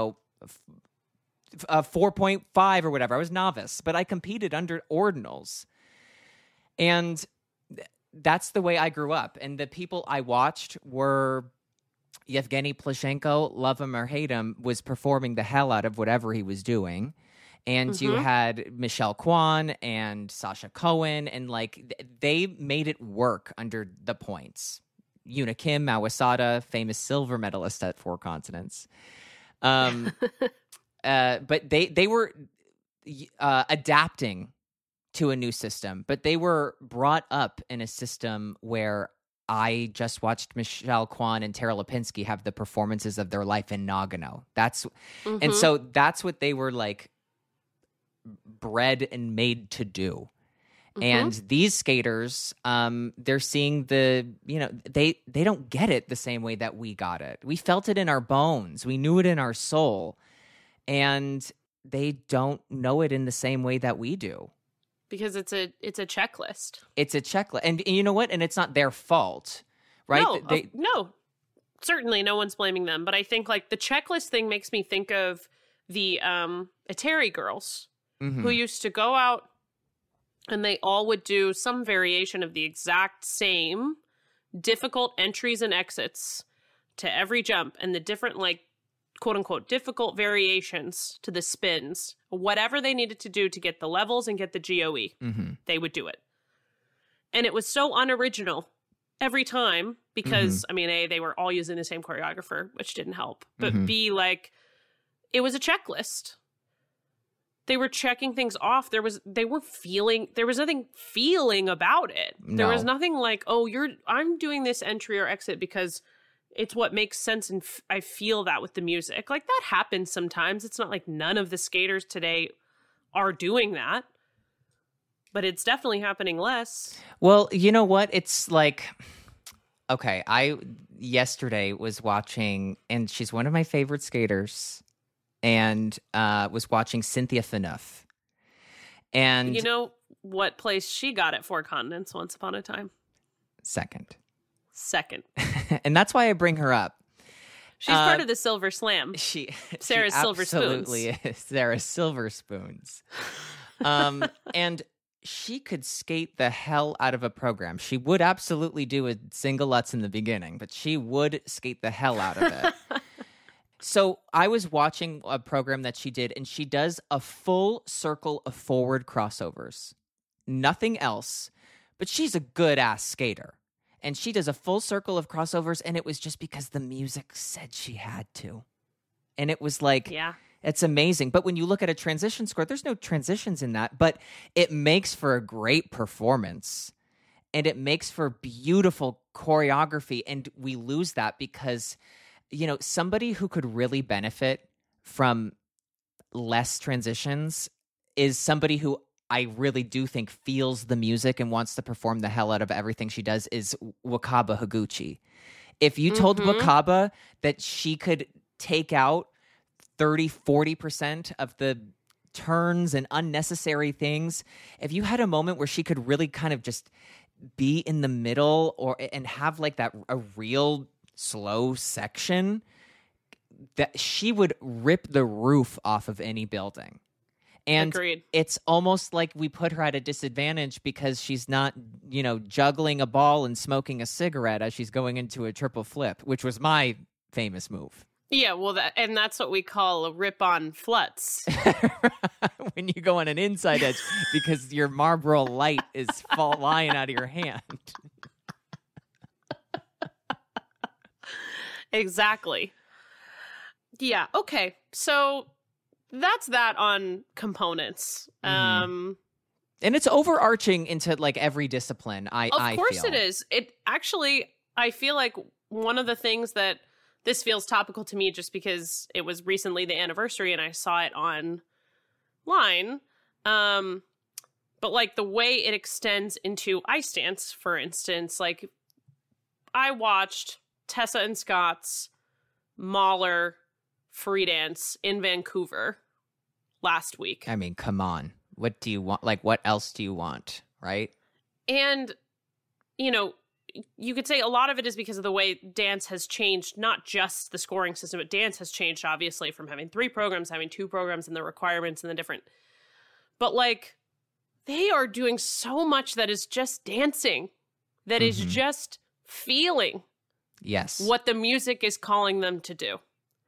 4.5 or whatever. I was novice, but I competed under ordinals. And that's the way I grew up. And the people I watched were Yevgeny Plushenko, love him or hate him, was performing the hell out of whatever he was doing. And you had Michelle Kwan and Sasha Cohen, and they made it work under the points. Yuna Kim, Mawasada, famous silver medalist at 4 continents. But they were adapting to a new system, but they were brought up in a system where I just watched Michelle Kwan and Tara Lipinski have the performances of their life in Nagano. And so that's what they were bred and made to do. And these skaters, they're seeing they don't get it the same way that we got it. We felt it in our bones. We knew it in our soul. And they don't know it in the same way that we do. Because it's a checklist. It's a checklist. And you know what? And it's not their fault, right? No, certainly no one's blaming them. But I think the checklist thing makes me think of the Atari girls who used to go out and they all would do some variation of the exact same difficult entries and exits to every jump. And the different quote unquote difficult variations to the spins, whatever they needed to do to get the levels and get the GOE, they would do it. And it was so unoriginal every time because, I mean, A, they were all using the same choreographer, which didn't help. But B, like, it was a checklist. They were checking things off. There was nothing feeling about it. There was nothing like, oh, I'm doing this entry or exit because it's what makes sense, and I feel that with the music. Like, that happens sometimes. It's not like none of the skaters today are doing that, but it's definitely happening less. Well, you know what? It's like, okay, I yesterday was watching, and she's one of my favorite skaters, and was watching Cynthia Phaneuf. And you know what place she got at Four Continents once upon a time? Second. And that's why I bring her up. She's part of the Silver Slam. Sarah's Silver Spoons. Absolutely is. Sarah's Silver Spoons. And she could skate the hell out of a program. She would absolutely do a single Lutz in the beginning, but she would skate the hell out of it. So I was watching a program that she did, and she does a full circle of forward crossovers. Nothing else, but she's a good-ass skater. And she does a full circle of crossovers, and it was just because the music said she had to. And it was like, it's amazing. But when you look at a transition score, there's no transitions in that, but it makes for a great performance. And it makes for beautiful choreography. And we lose that because, you know, somebody who could really benefit from less transitions is somebody who I really do think feels the music and wants to perform the hell out of everything she does is Wakaba Higuchi. If you told Wakaba that she could take out 30-40% of the turns and unnecessary things, if you had a moment where she could really kind of just be in the middle and have like that a real slow section, that she would rip the roof off of any building. And Agreed. It's almost like we put her at a disadvantage because she's not, you know, juggling a ball and smoking a cigarette as she's going into a triple flip, which was my famous move. Yeah, well, that's what we call a rip-on flutz. When you go on an inside edge because your Marlboro Light is flying out of your hand. Exactly. Yeah, okay. So that's that on components. And it's overarching into like every discipline. I Of course feel. It is. It actually, I feel like one of the things that this feels topical to me just because it was recently the anniversary and I saw it online. But like the way it extends into ice dance, for instance, like I watched Tessa and Scott's Mahler free dance in Vancouver last week. I mean, come on. What do you want? Like, what else do you want? Right? And, you know, you could say a lot of it is because of the way dance has changed, not just the scoring system, but dance has changed, obviously, from having 3 programs, having 2 programs, and the requirements and the different. But, like, they are doing so much that is just dancing, that is just feeling what the music is calling them to do.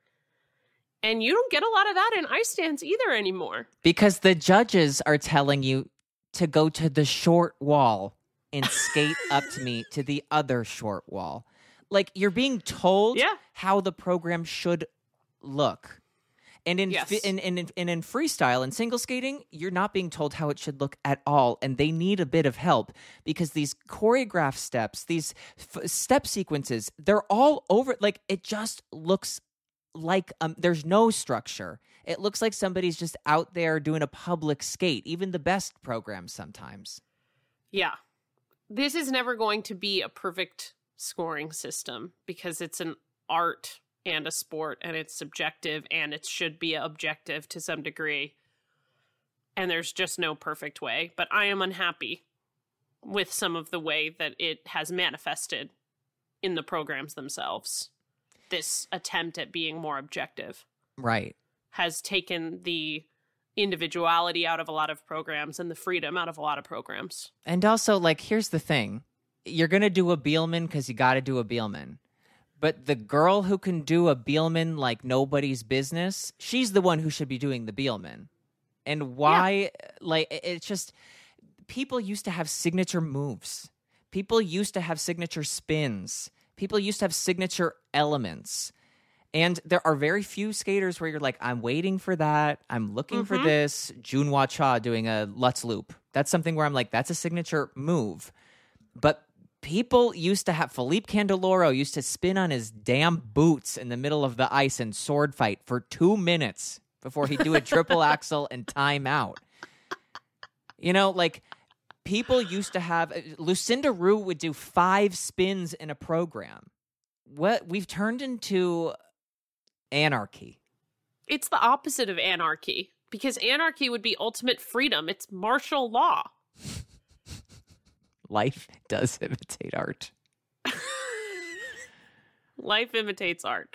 And you don't get a lot of that in ice dance either anymore. Because the judges are telling you to go to the short wall and skate up to me to the other short wall. Like, you're being told how the program should look. And in in freestyle and single skating, you're not being told how it should look at all. And they need a bit of help because these choreographed steps, these step sequences, they're all over. Like, it just looks like there's no structure. It looks like somebody's just out there doing a public skate, even the best programs sometimes. Yeah. This is never going to be a perfect scoring system because it's an art and a sport and it's subjective and it should be objective to some degree. And there's just no perfect way. But I am unhappy with some of the way that it has manifested in the programs themselves. This attempt at being more objective. Right. Has taken the individuality out of a lot of programs and the freedom out of a lot of programs. And also, like, here's the thing. You're going to do a Bielman because you got to do a Bielman. But the girl who can do a Bielman like nobody's business, she's the one who should be doing the Bielman. And why, like, it's just, people used to have signature moves. People used to have signature spins. People used to have signature elements. And there are very few skaters where you're like, I'm waiting for that. I'm looking for this. Junhwa Cha doing a Lutz loop. That's something where I'm like, that's a signature move. But people used to have, Philippe Candeloro used to spin on his damn boots in the middle of the ice and sword fight for 2 minutes before he'd do a triple axel and time out. You know, like, people used to have, Lucinda Rue would do 5 spins in a program. What we've turned into anarchy. It's the opposite of anarchy, because anarchy would be ultimate freedom. It's martial law. Life does imitate art. Life imitates art.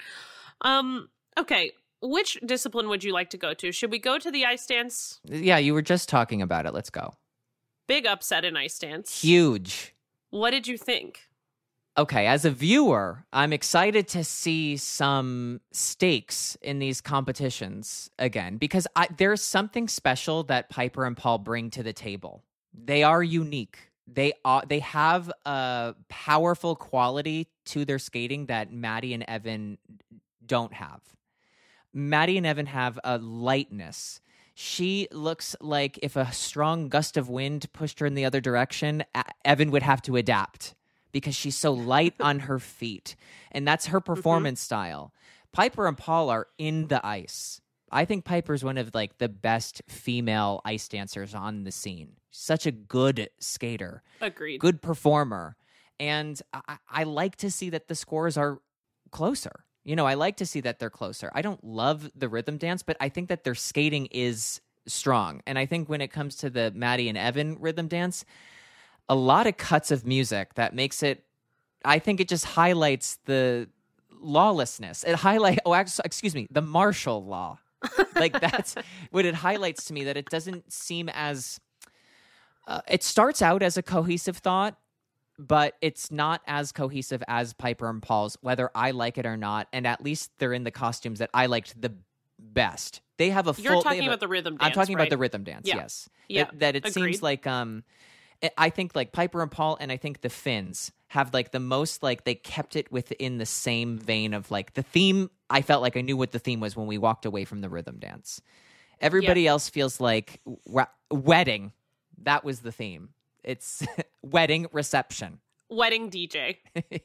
Okay, which discipline would you like to go to? Should we go to the ice dance? Yeah, you were just talking about it. Let's go. Big upset in ice dance. Huge. What did you think? Okay, as a viewer, I'm excited to see some stakes in these competitions again, because there's something special that Piper and Paul bring to the table. They are unique. They have a powerful quality to their skating that Maddie and Evan don't have. Maddie and Evan have a lightness. She looks like if a strong gust of wind pushed her in the other direction, Evan would have to adapt because she's so light on her feet. And that's her performance style. Piper and Paul are in the ice. I think Piper's one of like the best female ice dancers on the scene. Such a good skater. Agreed. Good performer. And I like to see that the scores are closer. You know, I like to see that they're closer. I don't love the rhythm dance, but I think that their skating is strong. And I think when it comes to the Maddie and Evan rhythm dance, a lot of cuts of music that makes it, I think it just highlights the lawlessness. It the martial law. Like, that's what it highlights to me, that it doesn't seem as, it starts out as a cohesive thought, but it's not as cohesive as Piper and Paul's, whether I like it or not. And at least they're in the costumes that I liked the best. They have a full... You're talking about the rhythm dance, I'm talking right? about the rhythm dance, yes. Yeah, that it agreed. seems like... I think like Piper and Paul and I think the Finns have like the most, like, they kept it within the same vein of like the theme. I felt like I knew what the theme was when we walked away from the rhythm dance. Everybody else feels like wedding. That was the theme. It's wedding reception. Wedding DJ.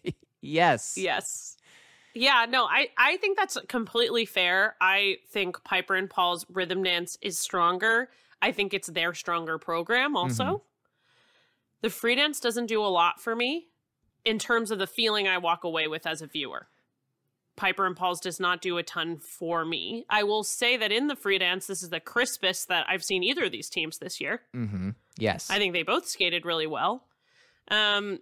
Yes. Yes. Yeah, no, I think that's completely fair. I think Piper and Paul's rhythm dance is stronger. I think it's their stronger program also. The free dance doesn't do a lot for me in terms of the feeling I walk away with as a viewer. Piper and Paul's does not do a ton for me. I will say that in the free dance, this is the crispest that I've seen either of these teams this year. Yes. I think they both skated really well. And,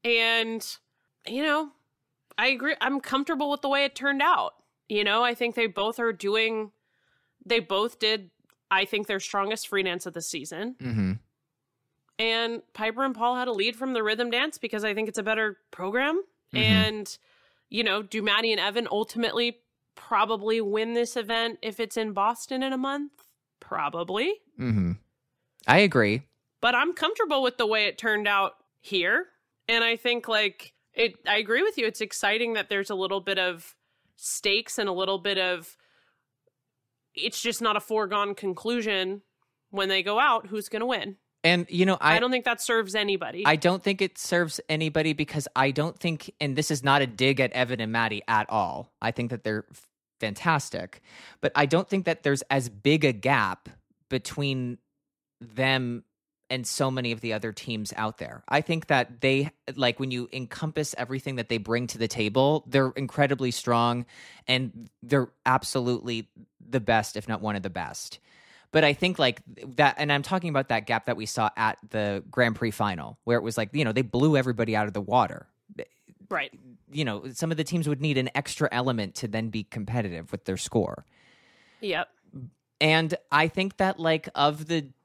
you know, I agree. I'm comfortable with the way it turned out. You know, I think they both did, I think, their strongest free dance of the season. And Piper and Paul had a lead from the rhythm dance because I think it's a better program. And, you know, do Maddie and Evan ultimately probably win this event if it's in Boston in a month? Probably. I agree. But I'm comfortable with the way it turned out here. And I think, like, I agree with you. It's exciting that there's a little bit of stakes and a little bit of, it's just not a foregone conclusion when they go out who's going to win. And, you know, I don't think that serves anybody. I don't think it serves anybody because I don't think, and this is not a dig at Evan and Maddie at all. I think that they're fantastic. But I don't think that there's as big a gap between them and so many of the other teams out there. I think that they, like, when you encompass everything that they bring to the table, they're incredibly strong and they're absolutely the best, if not one of the best. But I think like that, and I'm talking about that gap that we saw at the Grand Prix final, where it was like, you know, they blew everybody out of the water. Right. You know, some of the teams would need an extra element to then be competitive with their score. Yep. And I think that, like, of the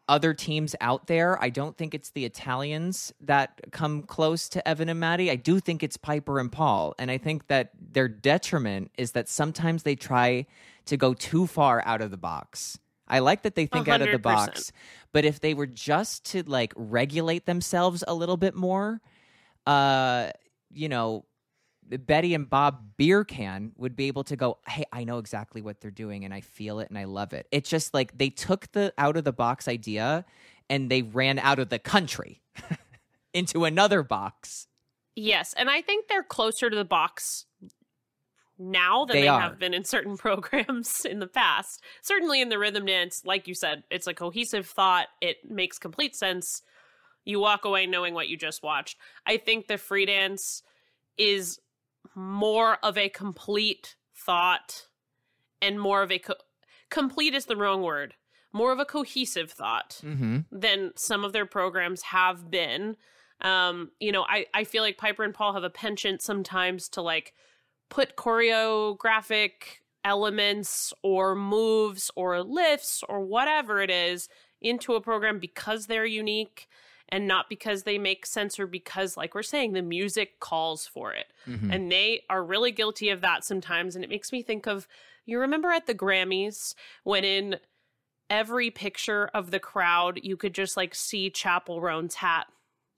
other teams out there. I don't think it's the Italians that come close to Evan and Maddie. I do think it's Piper and Paul. And I think that their detriment is that sometimes they try to go too far out of the box. I like that they think out of the 100%. box, but if they were just to like regulate themselves a little bit more, you know, Betty and Bob Beer Can would be able to go, hey, I know exactly what they're doing and I feel it and I love it. It's just like they took the out of the box idea and they ran out of the country into another box. Yes, and I think they're closer to the box now than they have been in certain programs in the past. Certainly in the rhythm dance, like you said, it's a cohesive thought. It makes complete sense. You walk away knowing what you just watched. I think the free dance is more of a complete thought and more of a complete is the wrong word, more of a cohesive thought than some of their programs have been. You know, I feel like Piper and Paul have a penchant sometimes to like put choreographic elements or moves or lifts or whatever it is into a program because they're unique and not because they make sense or because, like we're saying, the music calls for it. And they are really guilty of that sometimes. And it makes me think of, you remember at the Grammys when in every picture of the crowd, you could just like see Chappell Roan's hat.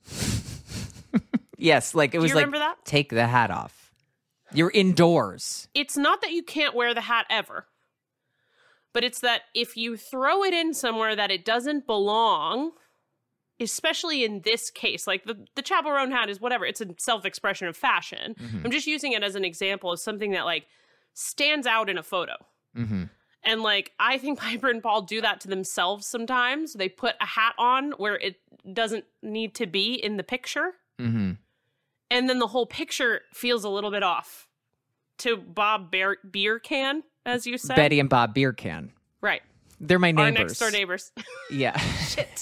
Yes, like it was like, that? Take the hat off. You're indoors. It's not that you can't wear the hat ever, but it's that if you throw it in somewhere that it doesn't belong, especially in this case, like the Chappell Roan hat is whatever. It's a self-expression of fashion. I'm just using it as an example of something that like stands out in a photo. And like, I think Piper and Paul do that to themselves sometimes. They put a hat on where it doesn't need to be in the picture. And then the whole picture feels a little bit off. To Bob Beer Can, as you said. Betty and Bob Beer Can. Right. They're my neighbors. Our next door neighbors. Yeah. Shit.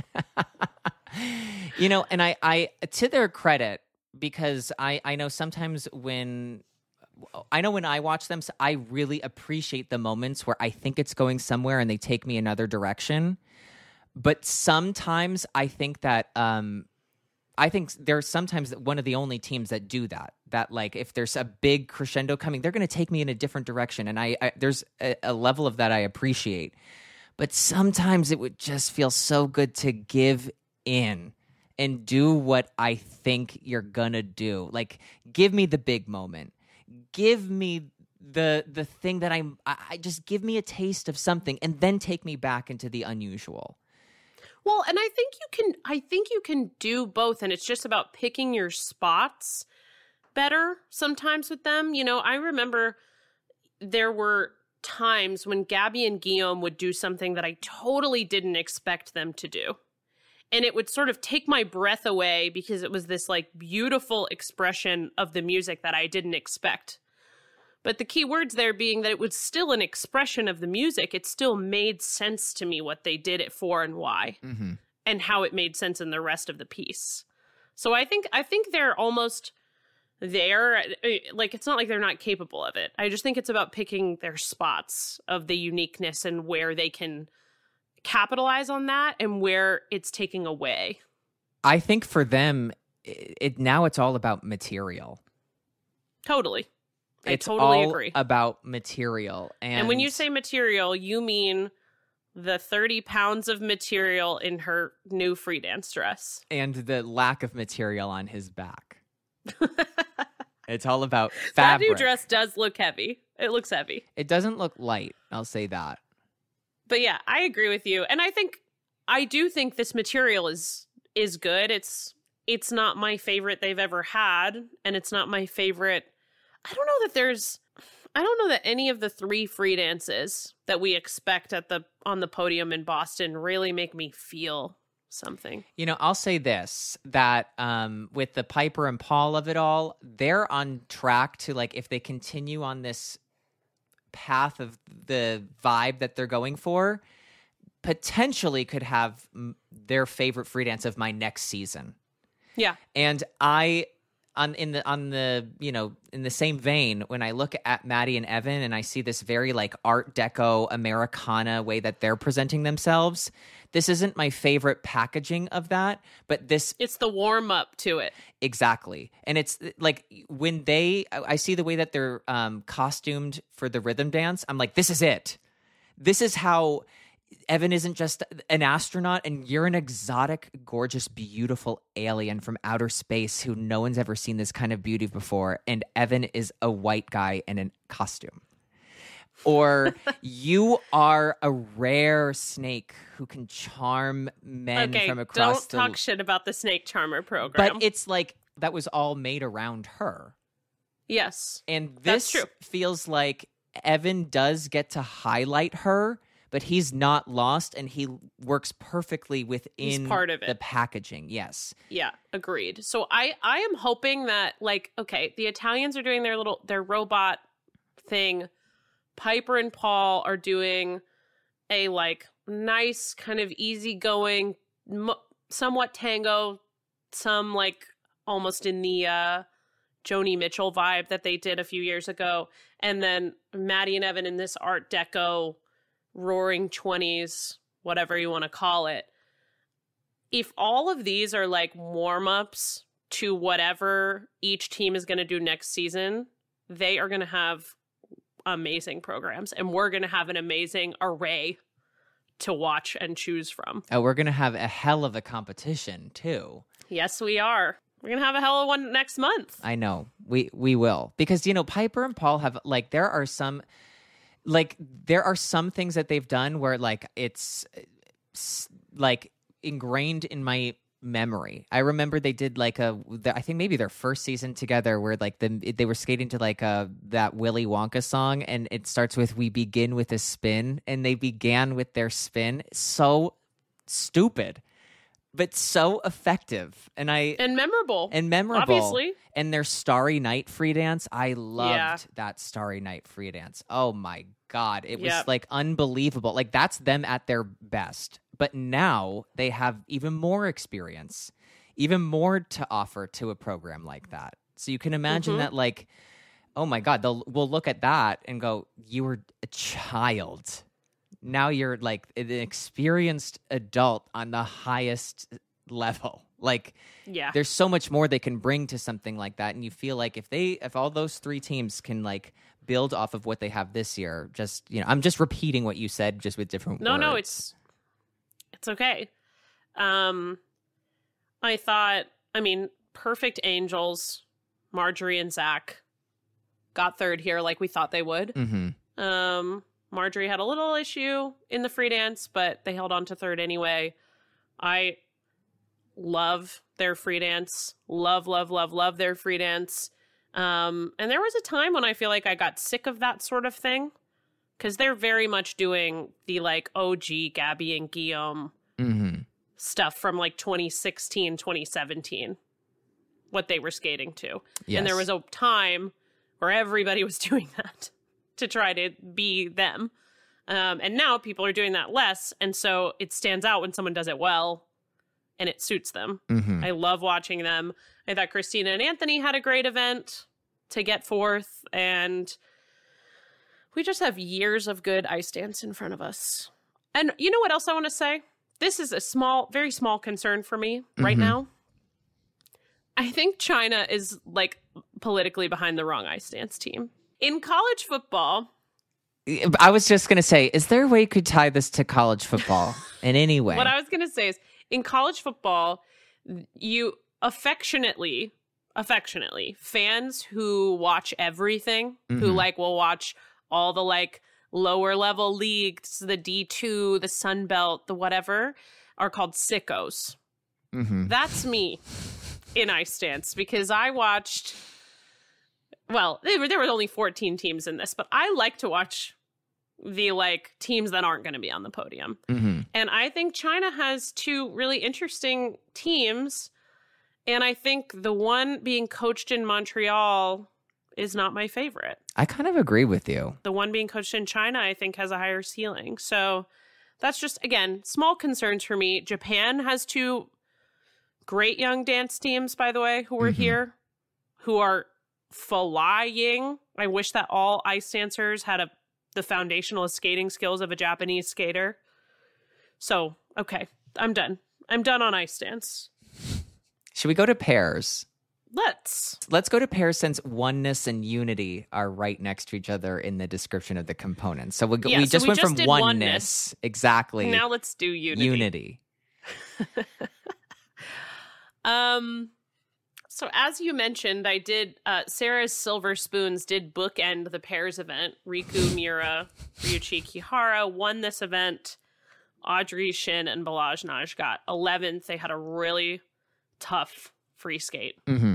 You know, and I to their credit, because I know sometimes when I watch them, I really appreciate the moments where I think it's going somewhere and they take me another direction. But sometimes I think that I think they're sometimes one of the only teams that do that. That like if there's a big crescendo coming, they're going to take me in a different direction, and I there's a level of that I appreciate. But sometimes it would just feel so good to give in and do what I think you're gonna do. Like, give me the big moment. Give me the thing that I just give me a taste of something, and then take me back into the unusual. Well, and I think you can do both, and it's just about picking your spots better sometimes with them. You know, I remember there were times when Gabby and Guillaume would do something that I totally didn't expect them to do. And it would sort of take my breath away because it was this like beautiful expression of the music that I didn't expect. But the key words there being that it was still an expression of the music. It still made sense to me what they did it for and why, and how it made sense in the rest of the piece. So I think they're almost there. Like, it's not like they're not capable of it. I just think it's about picking their spots of the uniqueness and where they can capitalize on that and where it's taking away. I think for them, now it's all about material. Totally. I It's totally all agree. about material. And when you say material, you mean the 30 pounds of material in her new free dance dress. And the lack of material on his back. It's all about That fabric. new dress does look heavy. It looks heavy. It doesn't look light, I'll say that. But yeah, I agree with you. And I do think this material is good. It's not my favorite they've ever had, and it's not my favorite. I don't know that any of the 3 free dances that we expect on the podium in Boston really make me feel something. You know, I'll say this, that with the Piper and Paul of it all, they're on track to, like, if they continue on this path of the vibe that they're going for, potentially could have their favorite free dance of my next season. Yeah. And I in the same vein, when I look at Maddie and Evan and I see this very like Art Deco Americana way that they're presenting themselves, this isn't my favorite packaging of that, but it's the warm up to it. Exactly. And it's like when I see the way that they're costumed for the rhythm dance, I'm like, this is it. This is how Evan isn't just an astronaut, and you're an exotic, gorgeous, beautiful alien from outer space who no one's ever seen this kind of beauty before. And Evan is a white guy in a costume. Or you are a rare snake who can charm men from across don't talk shit about the Snake Charmer program. But it's like that was all made around her. Yes. And this feels like Evan does get to highlight her, but he's not lost, and he works perfectly within part of it. The packaging. Yes. Yeah, agreed. So I am hoping that, like, okay, the Italians are doing their robot thing. Piper and Paul are doing a like nice kind of easygoing, somewhat tango, some like almost in the Joni Mitchell vibe that they did a few years ago. And then Maddie and Evan in this Art Deco roaring 20s, whatever you want to call it. If all of these are like warm-ups to whatever each team is going to do next season, they are going to have amazing programs, and we're going to have an amazing array to watch and choose from. Oh, we're going to have a hell of a competition too. Yes, we are. We're going to have a hell of one next month. I know. We will. Because, Piper and Paul have, like, there are some things that they've done where, like, it's, like, ingrained in my memory. I remember they did, like, I think maybe their first season together where, like, they were skating to, like, that Willy Wonka song, and it starts with, "We begin with a spin," and they began with their spin. So stupid, but so effective, and memorable, obviously. And their Starry Night free dance, I loved that Starry Night free dance. Oh my god, it was like unbelievable. Like that's them at their best. But now they have even more experience, even more to offer to a program like that. So you can imagine that, like, oh my god, we'll look at that and go, "You were a child." Now you're like an experienced adult on the highest level. Like, there's so much more they can bring to something like that. And you feel like if all those three teams can like build off of what they have this year, just, I'm just repeating what you said, just with different words. No, it's okay. Perfect Angels, Marjorie and Zach got third here like we thought they would. Mm-hmm. Marjorie had a little issue in the free dance, but they held on to third anyway. I love their free dance. Love their free dance. And there was a time when I feel like I got sick of that sort of thing, because they're very much doing the like OG Gabby and Guillaume stuff from like 2016, 2017, what they were skating to. Yes. And there was a time where everybody was doing that to try to be them. And now people are doing that less. And so it stands out when someone does it well and it suits them. Mm-hmm. I love watching them. I thought Christina and Anthony had a great event to get fourth. And we just have years of good ice dance in front of us. And you know what else I want to say? This is a very small concern for me right now. I think China is like politically behind the wrong ice dance team. In college football, I was just going to say, is there a way you could tie this to college football in any way? What I was going to say is, in college football, you affectionately, fans who watch everything, who like will watch all the like lower level leagues, the D2, the Sun Belt, the whatever, are called sickos. That's me in ice dance, because I watched... Well, there were only 14 teams in this, but I like to watch the like teams that aren't going to be on the podium. And I think China has two really interesting teams. And I think the one being coached in Montreal is not my favorite. I kind of agree with you. The one being coached in China, I think, has a higher ceiling. So that's just, again, small concerns for me. Japan has two great young dance teams, by the way, who were here. who are flying. I wish that all ice dancers had the foundational skating skills of a Japanese skater. So, okay, I'm done. I'm done on ice dance. Should we go to pairs? Let's go to pairs since oneness and unity are right next to each other in the description of the components. So we just went from oneness. Exactly. Now let's do unity. So as you mentioned, I did Sarah's Silver Spoons did bookend the pairs event. Riku, Miura, Ryuichi Kihara won this event. Audrey, Shin, and Balazs got 11th. They had a really tough free skate. Mm-hmm.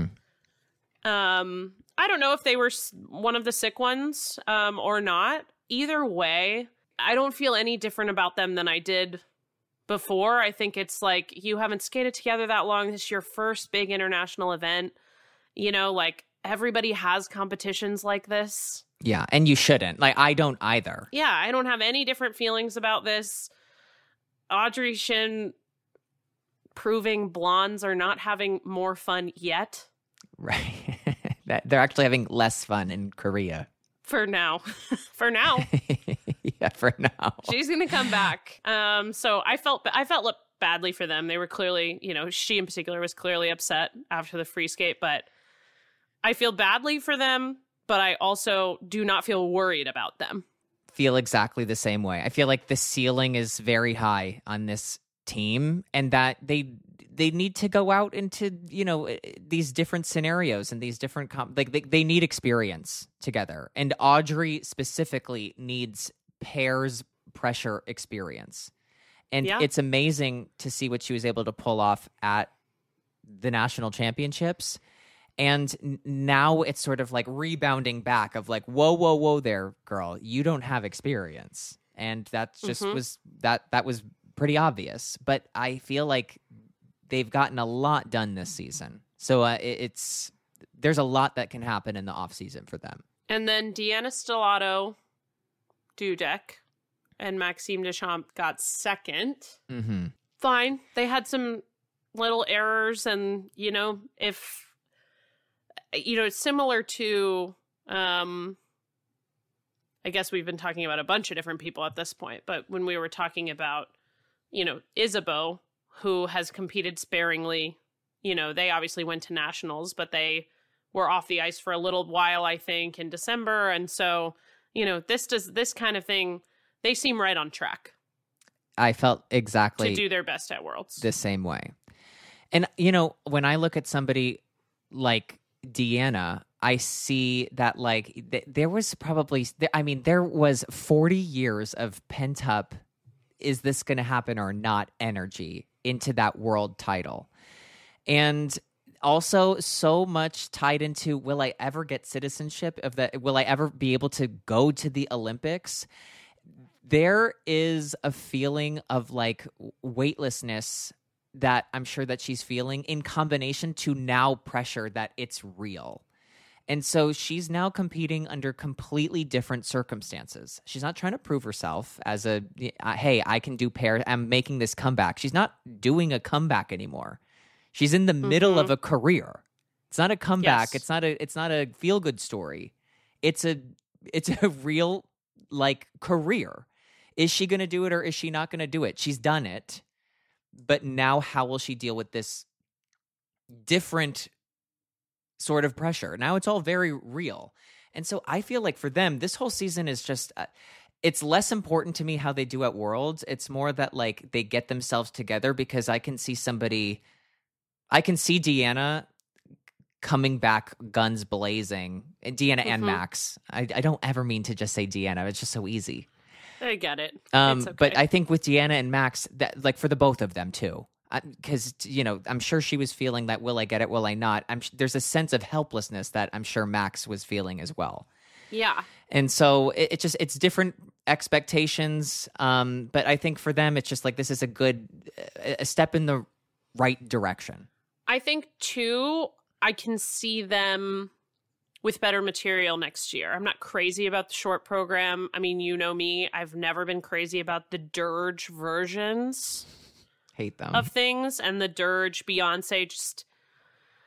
I don't know if they were one of the sick ones or not. Either way, I don't feel any different about them than I did before. I think it's like, you haven't skated together that long. This is your first big international event. You know, like, everybody has competitions like this. Yeah, and you shouldn't. Like, I don't either. Yeah, I don't have any different feelings about this. Audrey, Shin proving blondes are not having more fun yet. Right. They're actually having less fun in Korea. For now. For now. Yeah, for now. She's going to come back. So I felt badly for them. They were clearly, you know, she in particular was clearly upset after the free skate, but I feel badly for them, but I also do not feel worried about them. Feel exactly the same way. I feel like the ceiling is very high on this team, and that they need to go out into, you know, these different scenarios and these different they need experience together. And Audrey specifically needs pairs pressure experience. And it's amazing to see what she was able to pull off at the national championships. And now it's sort of like rebounding back of like, whoa there, girl, you don't have experience. And that just was that was pretty obvious. But I feel like they've gotten a lot done this season. So there's a lot that can happen in the off season for them. And then Deanna Stellato, Dudek, and Maxime Deschamps got second. Mm-hmm. Fine. They had some little errors, and, you know, if... You know, it's similar to, I guess we've been talking about a bunch of different people at this point, but when we were talking about, you know, Isabeau, who has competed sparingly, you know, they obviously went to nationals, but they were off the ice for a little while, I think, in December. And so, you know, this kind of thing, they seem right on track. I felt exactly to do their best at Worlds the same way. And, you know, when I look at somebody like Deanna, I see that like there was 40 years of pent up, is this going to happen or not energy into that world title. And also so much tied into, will I ever get citizenship of that? Will I ever be able to go to the Olympics? There is a feeling of like weightlessness that I'm sure that she's feeling in combination to now pressure that it's real. And so she's now competing under completely different circumstances. She's not trying to prove herself as hey, I can do pair. I'm making this comeback. She's not doing a comeback anymore. She's in the middle of a career. It's not a comeback. Yes. It's not a feel good story. It's a real like career. Is she going to do it or is she not going to do it? She's done it. But now how will she deal with this different sort of pressure? Now it's all very real. And so I feel like for them, this whole season is just, it's less important to me how they do at Worlds. It's more that like they get themselves together, because I can see Deanna coming back guns blazing. Deanna and Max. I don't ever mean to just say Deanna. It's just so easy. I get it. It's okay. But I think with Deanna and Max, that like for the both of them too, because you know, I'm sure she was feeling that, will I get it, will I not? There's a sense of helplessness that I'm sure Max was feeling as well. Yeah. And so it's different expectations. But I think for them, it's just like, this is a step in the right direction. I think too, I can see them with better material next year. I'm not crazy about the short program. I mean, you know me, I've never been crazy about the Dirge versions. Hate them. Of things, and the Dirge Beyonce, just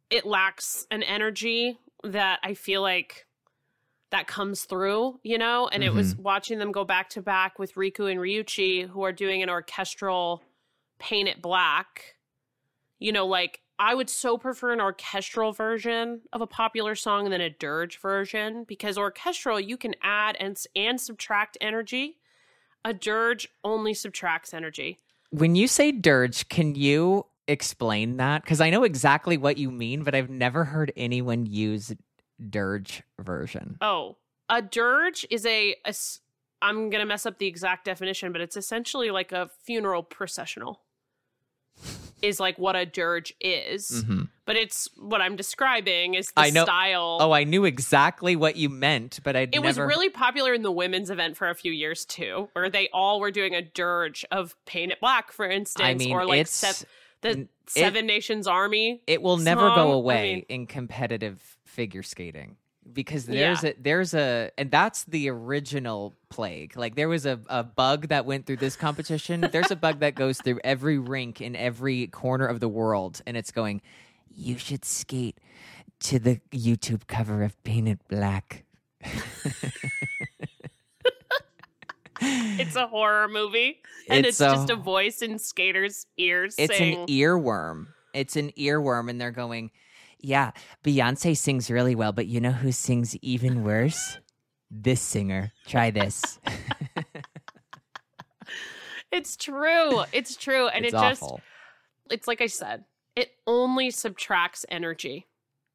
it lacks an energy that I feel like that comes through, you know? And it was watching them go back to back with Riku and Ryuichi, who are doing an orchestral Paint It Black. You know, like, I would so prefer an orchestral version of a popular song than a dirge version, because orchestral, you can add and subtract energy. A dirge only subtracts energy. When you say dirge, can you explain that? Because I know exactly what you mean, but I've never heard anyone use dirge version. Oh, a dirge is I'm going to mess up the exact definition, but it's essentially like a funeral processional. Is like what a dirge is. But it's what I'm describing is the style. Oh, I knew exactly what you meant, but It was really popular in the women's event for a few years too, where they all were doing a dirge of Paint It Black, for instance, I mean, or like the Seven Nations Army. It will never go away in competitive figure skating. Because there's a and that's the original plague. Like, there was a bug that went through this competition. There's a bug that goes through every rink in every corner of the world, and it's going, you should skate to the YouTube cover of Paint It Black. It's a horror movie, and it's just a voice in skaters' ears. It's saying, an earworm. It's an earworm, and they're going, yeah, Beyonce sings really well, but you know who sings even worse? This singer. Try this. It's true. It's true. And it's awful. It's like I said, it only subtracts energy.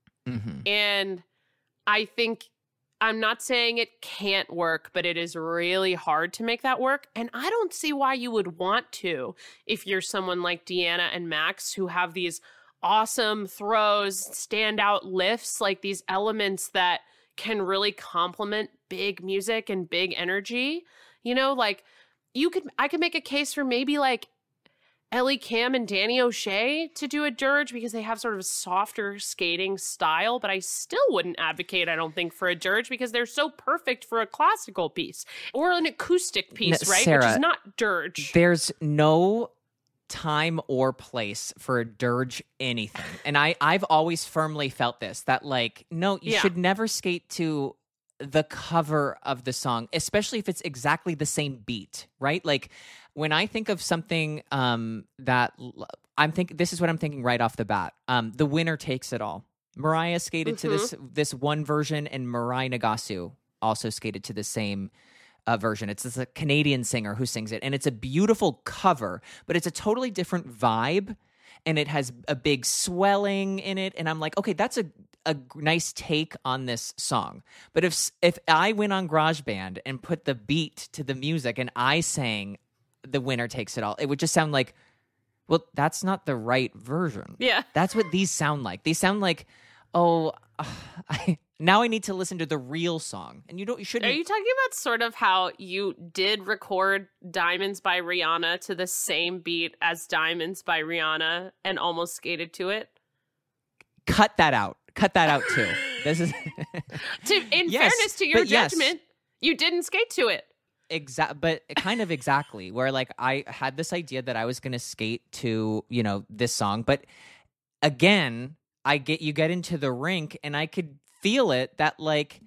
And I think, I'm not saying it can't work, but it is really hard to make that work. And I don't see why you would want to if you're someone like Deanna and Max, who have these awesome throws, standout lifts, like these elements that can really complement big music and big energy. You know, like I could make a case for maybe like Ellie Cam and Danny O'Shea to do a dirge, because they have sort of a softer skating style, but I still wouldn't advocate, I don't think, for a dirge, because they're so perfect for a classical piece or an acoustic piece, right? Sarah, which is not dirge. There's no time or place for a dirge anything. And I've always firmly felt this, that like, no, you should never skate to the cover of the song, especially if it's exactly the same beat, right? Like, when I think of something that this is what I'm thinking right off the bat. The Winner Takes It All. Mariah skated to this one version, and Mirai Nagasu also skated to the same version. It's a Canadian singer who sings it, and it's a beautiful cover, but it's a totally different vibe, and it has a big swelling in it, and I'm like, okay, that's a nice take on this song. But if I went on GarageBand and put the beat to the music and I sang The Winner Takes It All, it would just sound like, well, that's not the right version. Yeah. That's what these sound like. They sound like, now I need to listen to the real song. And you shouldn't. Are you talking about sort of how you did record Diamonds by Rihanna to the same beat as Diamonds by Rihanna and almost skated to it? Cut that out. Cut that out too. This is in fairness to your judgment, you didn't skate to it. But kind of exactly, where like I had this idea that I was going to skate to, this song, but again, you get into the rink and I could feel it, that like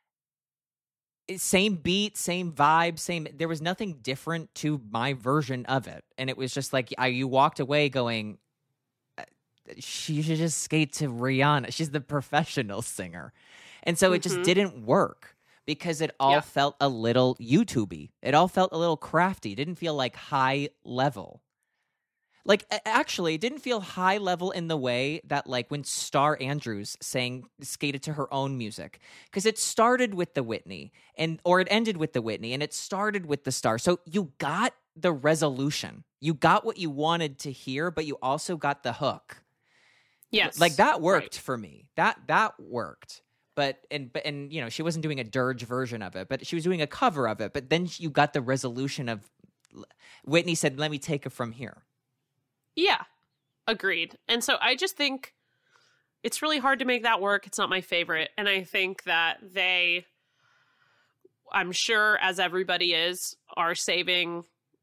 same beat, same vibe, there was nothing different to my version of it. And it was just like, you walked away going, she should just skate to Rihanna. She's the professional singer. And so it just didn't work, because it all felt a little YouTube-y. It all felt a little crafty. It didn't feel like high level. Like, actually, it didn't feel high level in the way that, like, when Star Andrews skated to her own music. Because it started with the Whitney, or it ended with the Whitney, and it started with the Star. So you got the resolution. You got what you wanted to hear, but you also got the hook. Yes. Like, that worked for me. That worked. But she wasn't doing a dirge version of it, but she was doing a cover of it. But then you got the resolution of Whitney said, "Let me take it from here." Yeah, agreed. And so I just think it's really hard to make that work. It's not my favorite. And I think that I'm sure, as everybody are saving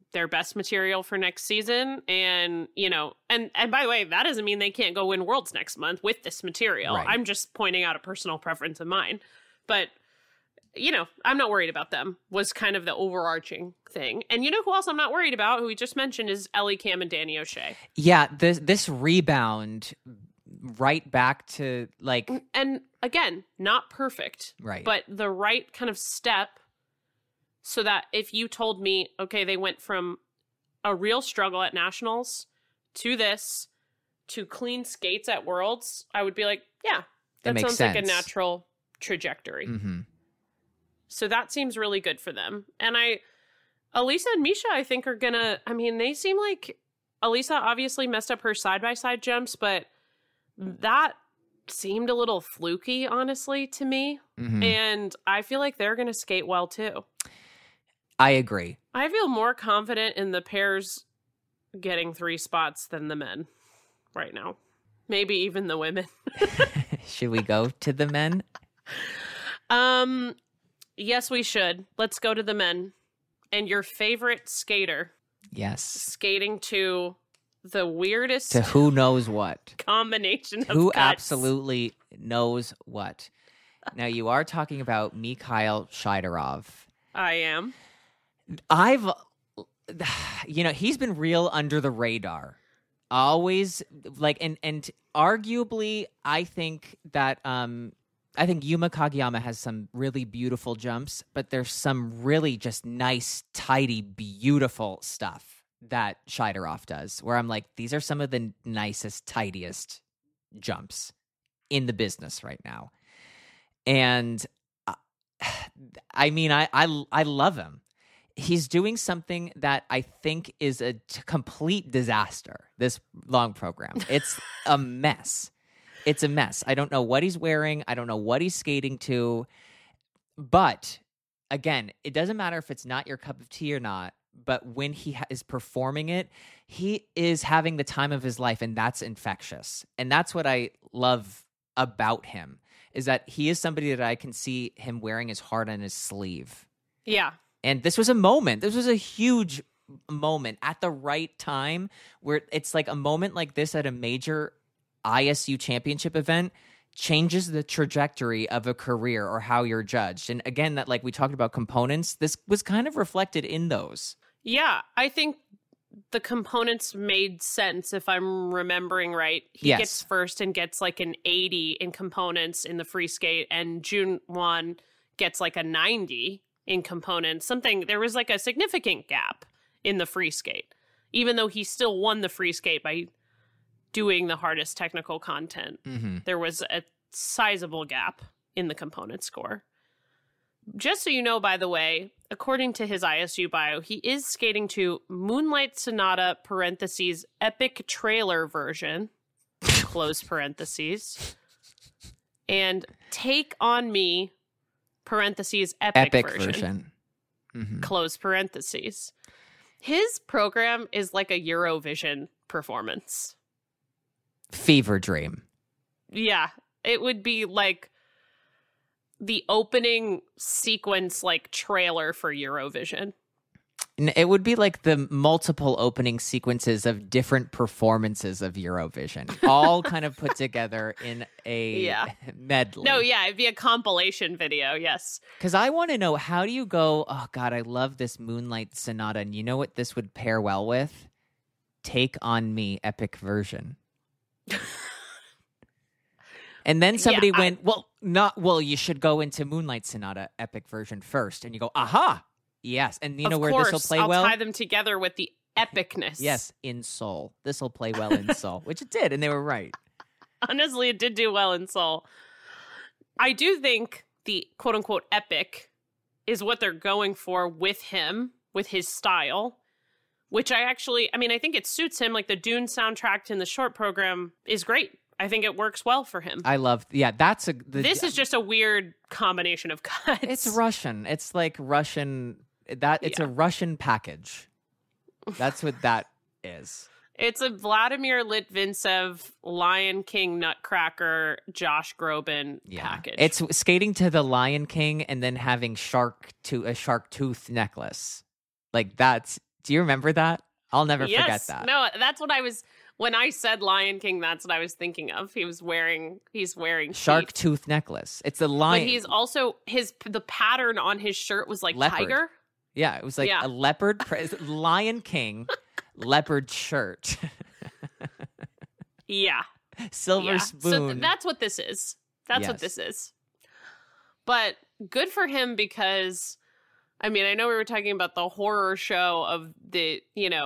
their best material for next season. And, you know, and by the way, that doesn't mean they can't go win Worlds next month with this material. Right. I'm just pointing out a personal preference of mine. But, you know, I'm not worried about them was kind of the overarching thing. And you know who else I'm not worried about, who we just mentioned, is Ellie Cam and Danny O'Shea. Yeah, this rebound right back to like... And again, not perfect. Right. But the right kind of step so that if you told me, okay, they went from a real struggle at Nationals to this, to clean skates at Worlds, I would be like, yeah, that makes sounds like a sense. natural trajectory. Mm-hmm. So that seems really good for them. And Elisa and Misha, I think, are gonna, I mean, they seem like, Elisa obviously messed up her side-by-side jumps, but that seemed a little fluky, honestly, to me. Mm-hmm. And I feel like they're gonna skate well, too. I agree. I feel more confident in the pairs getting 3 spots than the men right now. Maybe even the women. Should we go to the men? Yes, we should. Let's go to the men. And your favorite skater Yes. skating to the weirdest To who knows what. combination of Who cuts. absolutely knows what. Now, you are talking about Mikhail Shidorov. I am. He's been real under the radar. Always, like, and arguably, I think Yuma Kageyama has some really beautiful jumps, but there's some really just nice, tidy, beautiful stuff that Shidorov does, where I'm like, these are some of the nicest, tidiest jumps in the business right now. And I mean, I love him. He's doing something that I think is a complete disaster, this long program. It's a mess. It's a mess. I don't know what he's wearing. I don't know what he's skating to. But again, it doesn't matter if it's not your cup of tea or not. But when he is performing it, he is having the time of his life, and that's infectious. And that's what I love about him, is that he is somebody that I can see him wearing his heart on his sleeve. Yeah. And this was a moment. This was a huge moment at the right time, where it's like a moment like this at a major ISU championship event changes the trajectory of a career or how you're judged. And again, that, like we talked about components, this was kind of reflected in those. Yeah, I think the components made sense if I'm remembering right. He Yes. gets first and gets like an 80 in components in the free skate, and Jun-Won gets like a 90 in components. There was like a significant gap in the free skate, even though he still won the free skate by doing the hardest technical content. Mm-hmm. There was a sizable gap in the component score. Just so you know, by the way, according to his ISU bio, he is skating to Moonlight Sonata parentheses epic trailer version close parentheses and Take on Me parentheses epic version. Mm-hmm. Close parentheses. His program is like a Eurovision performance. Fever dream. Yeah, it would be like the opening sequence, like trailer for Eurovision. It would be like the multiple opening sequences of different performances of Eurovision, all kind of put together in a medley. No, yeah, it'd be a compilation video, yes. Because I want to know, how do you go, oh, God, I love this Moonlight Sonata, and you know what this would pair well with? Take on Me, epic version. And then somebody went, you should go into Moonlight Sonata, epic version first. And you go, aha, yes. And you know where this will play well? I'll tie them together with the epicness. Yes, in Seoul. This will play well in Seoul, which it did, and they were right. Honestly, it did do well in Seoul. I do think the quote-unquote epic is what they're going for with him, with his style, which I think it suits him. Like the Dune soundtrack in the short program is great. I think it works well for him. I love, this is just a weird combination of cuts. It's Russian. It's like Russian, it's a Russian package. That's what that is. It's a Vladimir Litvintsev, Lion King Nutcracker, Josh Groban package. It's skating to the Lion King and then having a shark tooth necklace. Like, that's Do you remember that? I'll never forget Yes. that. No, that's what I was when I said Lion King, that's what I was thinking of. He's wearing Shark teeth. tooth necklace. It's the lion. But he's also the pattern on his shirt was like Leopard. tiger. Yeah, it was like Yeah. a leopard Lion King leopard shirt. Yeah. Silver Yeah. spoon. So that's what this is. That's what Yes. this is. But good for him because, I mean, I know we were talking about the horror show of the,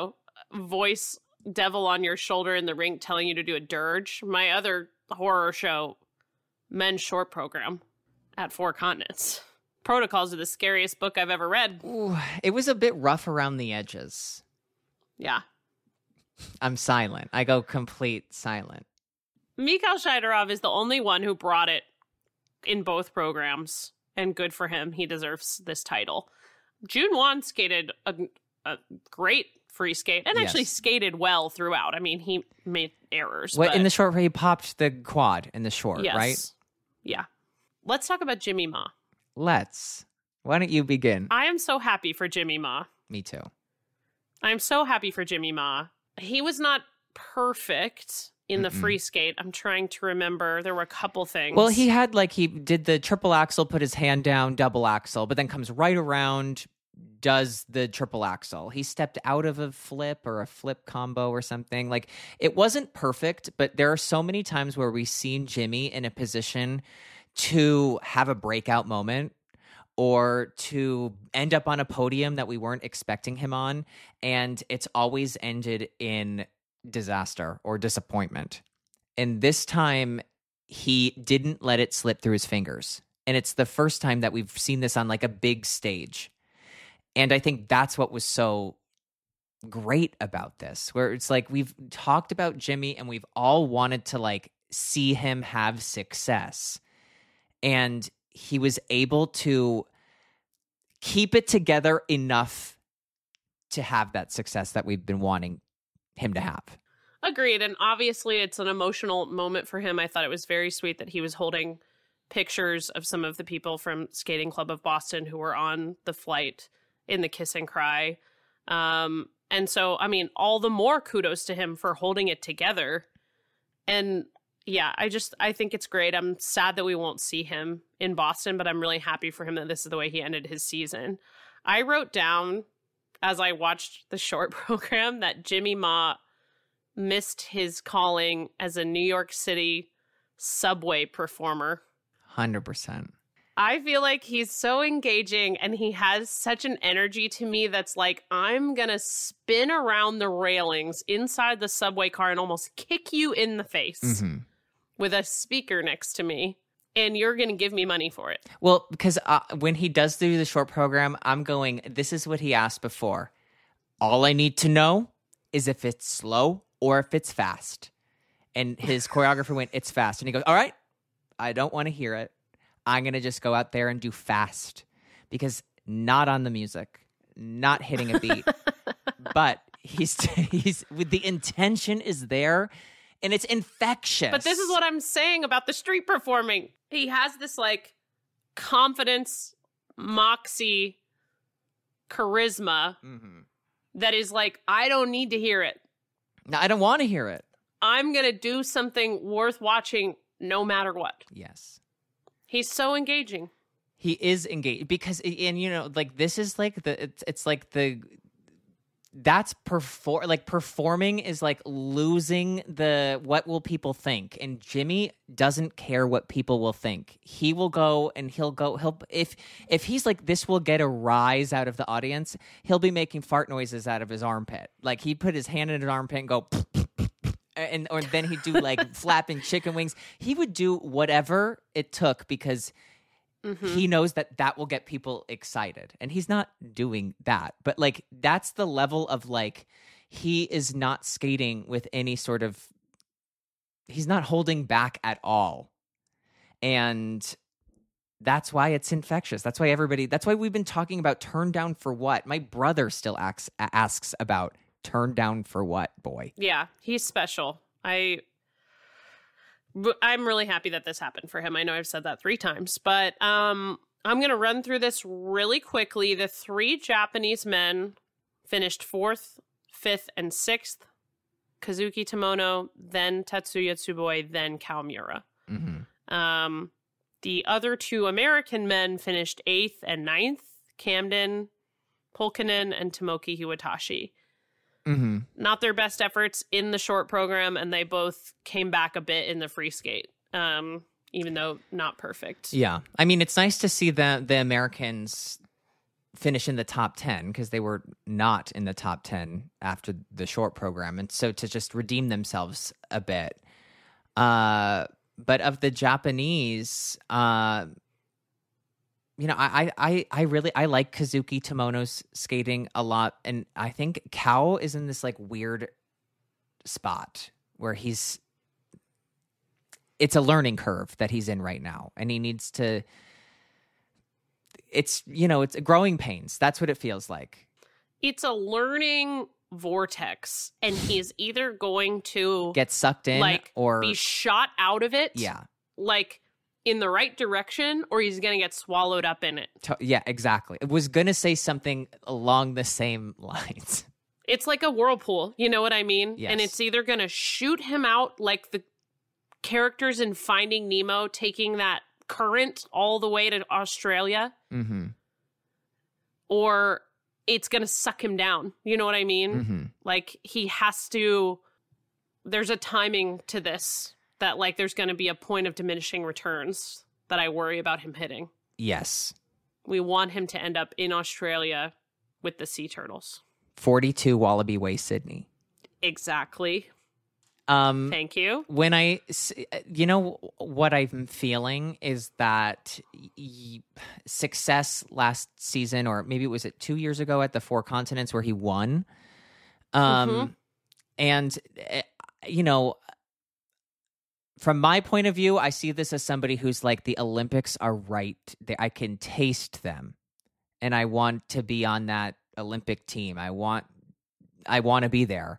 voice devil on your shoulder in the ring telling you to do a dirge. My other horror show, Men's Short Program at Four Continents. Protocols are the scariest book I've ever read. Ooh, it was a bit rough around the edges. Yeah. I'm silent. I go complete silent. Mikhail Shidorov is the only one who brought it in both programs, and good for him. He deserves this title. Jun Wan skated a great free skate and actually Yes. skated well throughout. I mean, he made errors. What but in the short he popped the quad in the short, yes. right? Yeah. Let's talk about Jimmy Ma. Let's. Why don't you begin? I am so happy for Jimmy Ma. Me too. I'm so happy for Jimmy Ma. He was not perfect in the free skate. I'm trying to remember. There were a couple things. Well, he had he did the triple axel, put his hand down, double axel, but then comes right around, does the triple axel. He stepped out of a flip or a flip combo or something. Like, it wasn't perfect, but there are so many times where we've seen Jimmy in a position to have a breakout moment or to end up on a podium that we weren't expecting him on, and it's always ended in disaster or disappointment. And this time, he didn't let it slip through his fingers. And it's the first time that we've seen this on a big stage. And I think that's what was so great about this, where it's we've talked about Jimmy and we've all wanted to see him have success. And he was able to keep it together enough to have that success that we've been wanting him to have. Agreed. And obviously it's an emotional moment for him. I thought it was very sweet that he was holding pictures of some of the people from Skating Club of Boston who were on the flight in the kiss and cry. And so, I mean, all the more kudos to him for holding it together. And yeah, I think it's great. I'm sad that we won't see him in Boston, but I'm really happy for him that this is the way he ended his season. I wrote down as I watched the short program that Jimmy Ma missed his calling as a New York City subway performer. 100%. I feel like he's so engaging and he has such an energy to me that's I'm going to spin around the railings inside the subway car and almost kick you in the face with a speaker next to me. And you're going to give me money for it. Well, because when he does do the short program, I'm going, this is what he asked before. All I need to know is if it's slow or if it's fast. And his choreographer went, it's fast. And he goes, all right, I don't want to hear it. I'm going to just go out there and do fast. Because not on the music, not hitting a beat. But he's with the intention is there. And it's infectious. But this is what I'm saying about the street performing. He has this confidence, moxie, charisma that is I don't need to hear it. No, I don't want to hear it. I'm going to do something worth watching no matter what. Yes. He's so engaging. He is engaged because, and this is that's performing is losing the what will people think, and Jimmy doesn't care what people will think. He will go and he'll if he's this will get a rise out of the audience, he'll be making fart noises out of his armpit. He'd put his hand in his armpit and go or then he'd do flapping chicken wings. He would do whatever it took because he knows that will get people excited, and he's not doing that. But that's the level of he is not skating with any sort of, he's not holding back at all. And that's why it's infectious. That's why we've been talking about Turn Down for What. My brother still asks about Turn Down for What, boy. Yeah, he's special. I'm really happy that this happened for him. I know I've said that 3 times, but I'm going to run through this really quickly. The 3 Japanese men finished 4th, 5th, and 6th. Kazuki Tomono, then Tatsuya Tsuboi, then Kao Miura. Mm-hmm. The other 2 American men finished 8th and 9th, Camden, Pulkkinen, and Tomoki Hiwatashi. Mm-hmm. Not their best efforts in the short program, and they both came back a bit in the free skate, even though not perfect. Yeah. I mean, it's nice to see the Americans finish in the top 10 because they were not in the top 10 after the short program. And so to just redeem themselves a bit. But of the Japanese, I like Kazuki Tomono's skating a lot, and I think Kao is in this like weird spot where it's a learning curve that he's in right now, and he needs to. It's growing pains. That's what it feels like. It's a learning vortex, and he's either going to get sucked in or be shot out of it. Yeah. Like in the right direction, or he's going to get swallowed up in it. Yeah, exactly. I was going to say something along the same lines. It's like a whirlpool. You know what I mean? Yes. And it's either going to shoot him out like the characters in Finding Nemo taking that current all the way to Australia, mm-hmm. or it's going to suck him down. You know what I mean? Mm-hmm. Like he has to, there's a timing to this that like there's going to be a point of diminishing returns that I worry about him hitting. Yes. We want him to end up in Australia with the sea turtles. 42 Wallaby Way, Sydney. Exactly. Thank you. When what I'm feeling is that success last season, or maybe it was 2 years ago at the Four Continents where he won. And, from my point of view, I see this as somebody who's like, the Olympics are right. I can taste them, and I want to be on that Olympic team. I want to be there.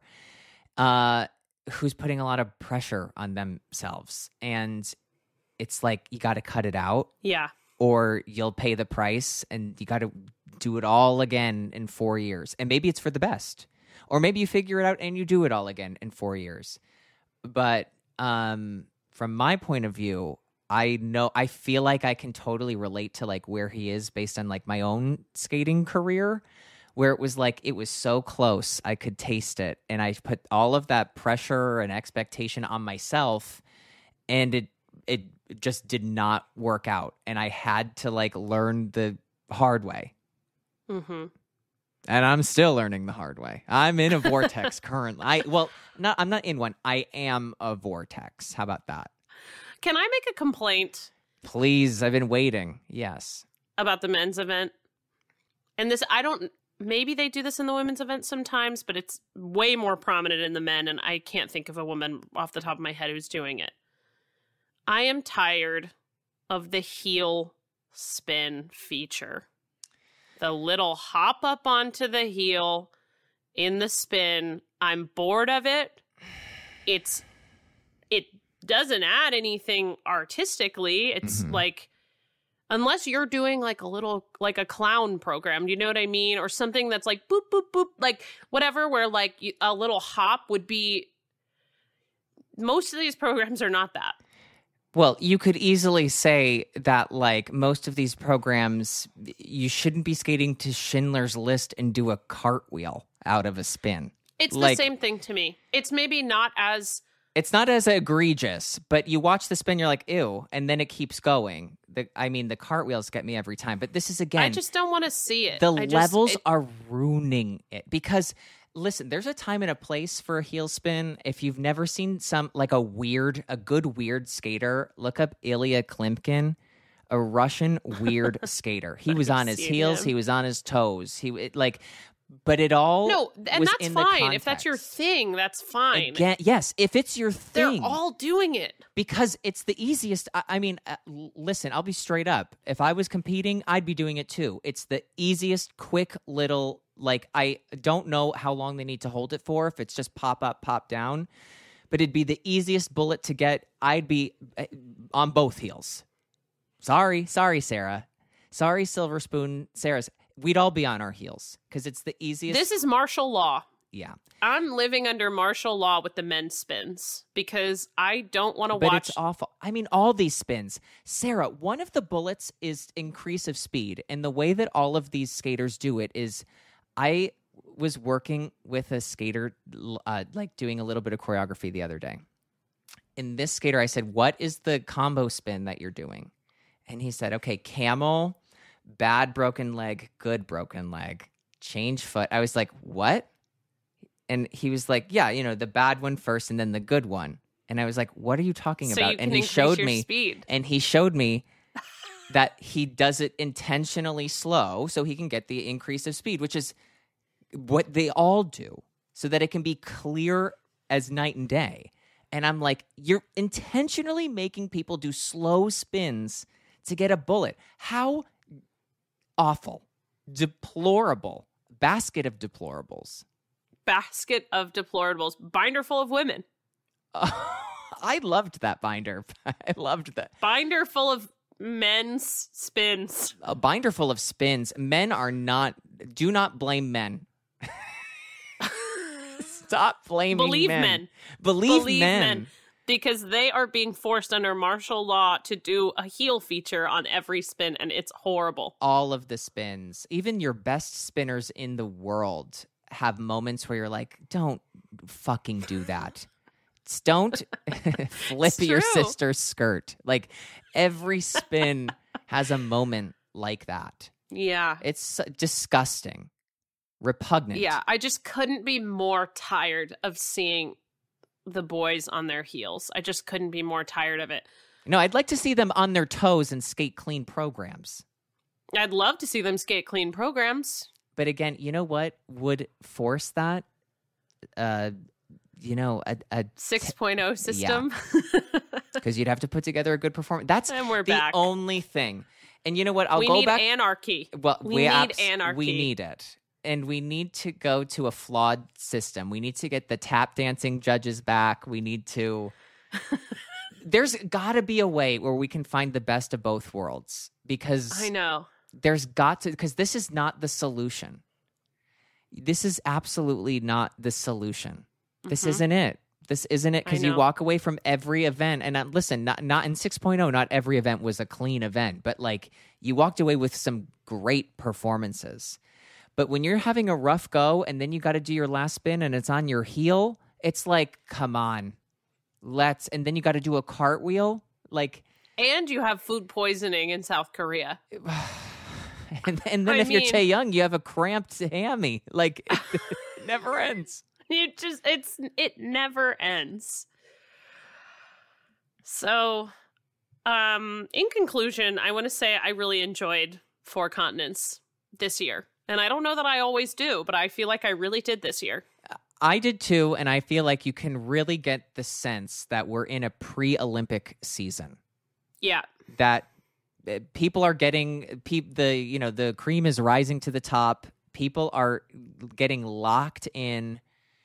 Who's putting a lot of pressure on themselves, and it's like, you got to cut it out. Yeah. Or you'll pay the price, and you got to do it all again in 4 years. And maybe it's for the best, or maybe you figure it out and you do it all again in 4 years. But from my point of view, I feel like I can totally relate to like where he is based on like my own skating career, where it was like, it was so close, I could taste it. And I put all of that pressure and expectation on myself, and it just did not work out. And I had to like learn the hard way. Mm-hmm. And I'm still learning the hard way. I'm in a vortex currently. I'm not in one. I am a vortex. How about that? Can I make a complaint? Please, I've been waiting. Yes. About the men's event. And this, maybe they do this in the women's event sometimes, but it's way more prominent in the men, and I can't think of a woman off the top of my head who's doing it. I am tired of the heel spin feature. The little hop up onto the heel in the spin. I'm bored of it. It doesn't add anything artistically. It's like, unless you're doing like a clown program, do you know what I mean? Or something that's like boop, boop, boop, like whatever, where like a little hop would be. Most of these programs are not that. Well, you could easily say that, like, most of these programs, you shouldn't be skating to Schindler's List and do a cartwheel out of a spin. It's the same thing to me. It's maybe not as... It's not as egregious, but you watch the spin, you're like, ew, and then it keeps going. The cartwheels get me every time. But this is, again... I just don't want to see it. Levels are ruining it. Because, listen, there's a time and a place for a heel spin. If you've never seen a good weird skater, look up Ilya Klimpkin, a Russian weird skater. He was on his heels. He was on his toes. But it all and that's fine. If that's your thing, that's fine. Again, yes, if it's your thing. They're all doing it. Because it's the easiest. Listen, I'll be straight up. If I was competing, I'd be doing it too. It's the easiest, quick little, I don't know how long they need to hold it for, if it's just pop up, pop down. But it'd be the easiest bullet to get. I'd be on both heels. Sorry, Sarah. Sorry, Silver Spoon Sarah's. we'd all be on our heels because it's the easiest. This is martial law. Yeah. I'm living under martial law with the men's spins because I don't want to But watch. it's awful. I mean, all these spins. Sarah, one of the bullets is increase of speed. And the way that all of these skaters do it is I was working with a skater, like doing a little bit of choreography the other day. In this skater, I said, what is the combo spin that you're doing? And he said, okay, camel, bad broken leg, good broken leg, change foot. I was like, what? And he was like, yeah, you know, the bad one first and then the good one. And I was like, what are you talking So about? you can And he increase showed your me speed. and he showed me that he does it intentionally slow so he can get the increase of speed, which is what they all do, so that it can be clear as night and day. And I'm like, you're intentionally making people do slow spins to get a bullet. How awful, deplorable, basket of deplorables. Basket of deplorables, binder full of women, I loved that binder. I loved that. binder full of men's spins. A binder full of spins. Men are not, do not blame men. Stop blaming Believe men. men. Believe men. Because they are being forced under martial law to do a heel feature on every spin, and it's horrible. All of the spins, even your best spinners in the world, have moments where you're like, don't fucking do that. Don't flip It's your true. sister's skirt. Like every spin has a moment like that. Yeah. It's disgusting, repugnant. Yeah, I just couldn't be more tired of seeing the boys on their heels. I just couldn't be more tired of it. No, I'd like to see them on their toes and skate clean programs. I'd love to see them skate clean programs. But again, you know what would force that? You know, a 6.0 system. because you'd have to put together a good performance. That's And we're the back. only thing. And you know what? I'll We go need back. anarchy. Well, we need anarchy. We need it. And we need to go to a flawed system. We need to get the tap dancing judges back. We need to. There's got to be a way where we can find the best of both worlds, because I know. there's got to, because this is not the solution. This is absolutely not the solution. This isn't it. This isn't it, because you know. walk away from every event. And listen, not in 6.0, not every event was a clean event, but like you walked away with some great performances. But when you're having a rough go and then you got to do your last spin and it's on your heel, it's like, come on, and then you got to do a cartwheel. Like, And you have food poisoning in South Korea. and then I if you're mean- Taeyong, you have a cramped hammy. Like, it never ends. It never ends. So, in conclusion, I want to say I really enjoyed Four Continents this year. And I don't know that I always do, but I feel like I really did this year. I did too, and I feel like you can really get the sense that we're in a pre-Olympic season. Yeah. That people are getting the cream is rising to the top. People are getting locked in.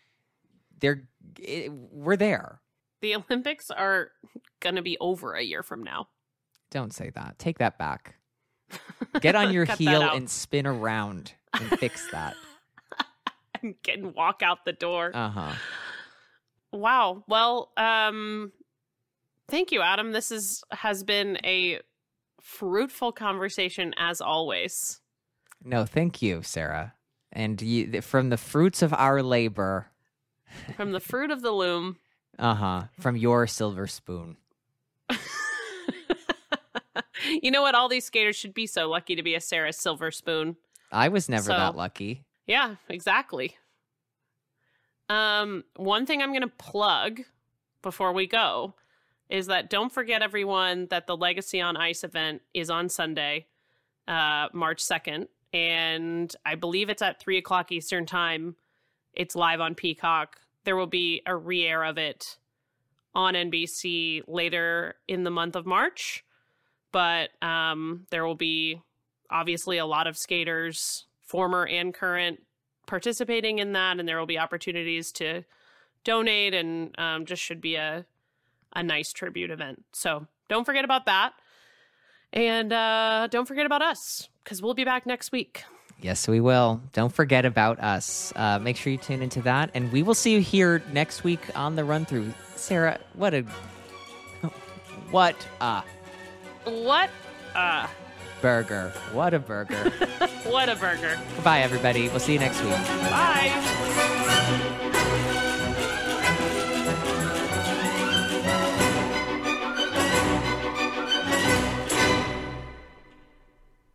We're there. The Olympics are going to be over a year from now. Don't say that. Take that back. Get on your Cut that heel out. and spin around and fix that. And walk out the door. Uh-huh. Wow. Well, thank you, Adam. This has been a fruitful conversation as always. No, thank you, Sarah. And from the fruits of our labor, From the fruit of the loom. from your silver spoon. You know what? All these skaters should be so lucky to be a Sarah Silver Spoon. I was never So- that lucky. Yeah, exactly. One thing I'm going to plug before we go is that don't forget, everyone, that the Legacy on Ice event is on Sunday, March 2nd. And I believe it's at 3 o'clock Eastern time. It's live on Peacock. There will be a re-air of it on NBC later in the month of March. But there will be obviously a lot of skaters, former and current, participating in that. And there will be opportunities to donate, and just should be a nice tribute event. So don't forget about that. And don't forget about us, because we'll be back next week. Yes, we will. Don't forget about us. Make sure you tune into that, and we will see you here next week on the Run Through. Sarah, what a burger. What a burger. What a burger. Goodbye, everybody. We'll see you next week. Bye.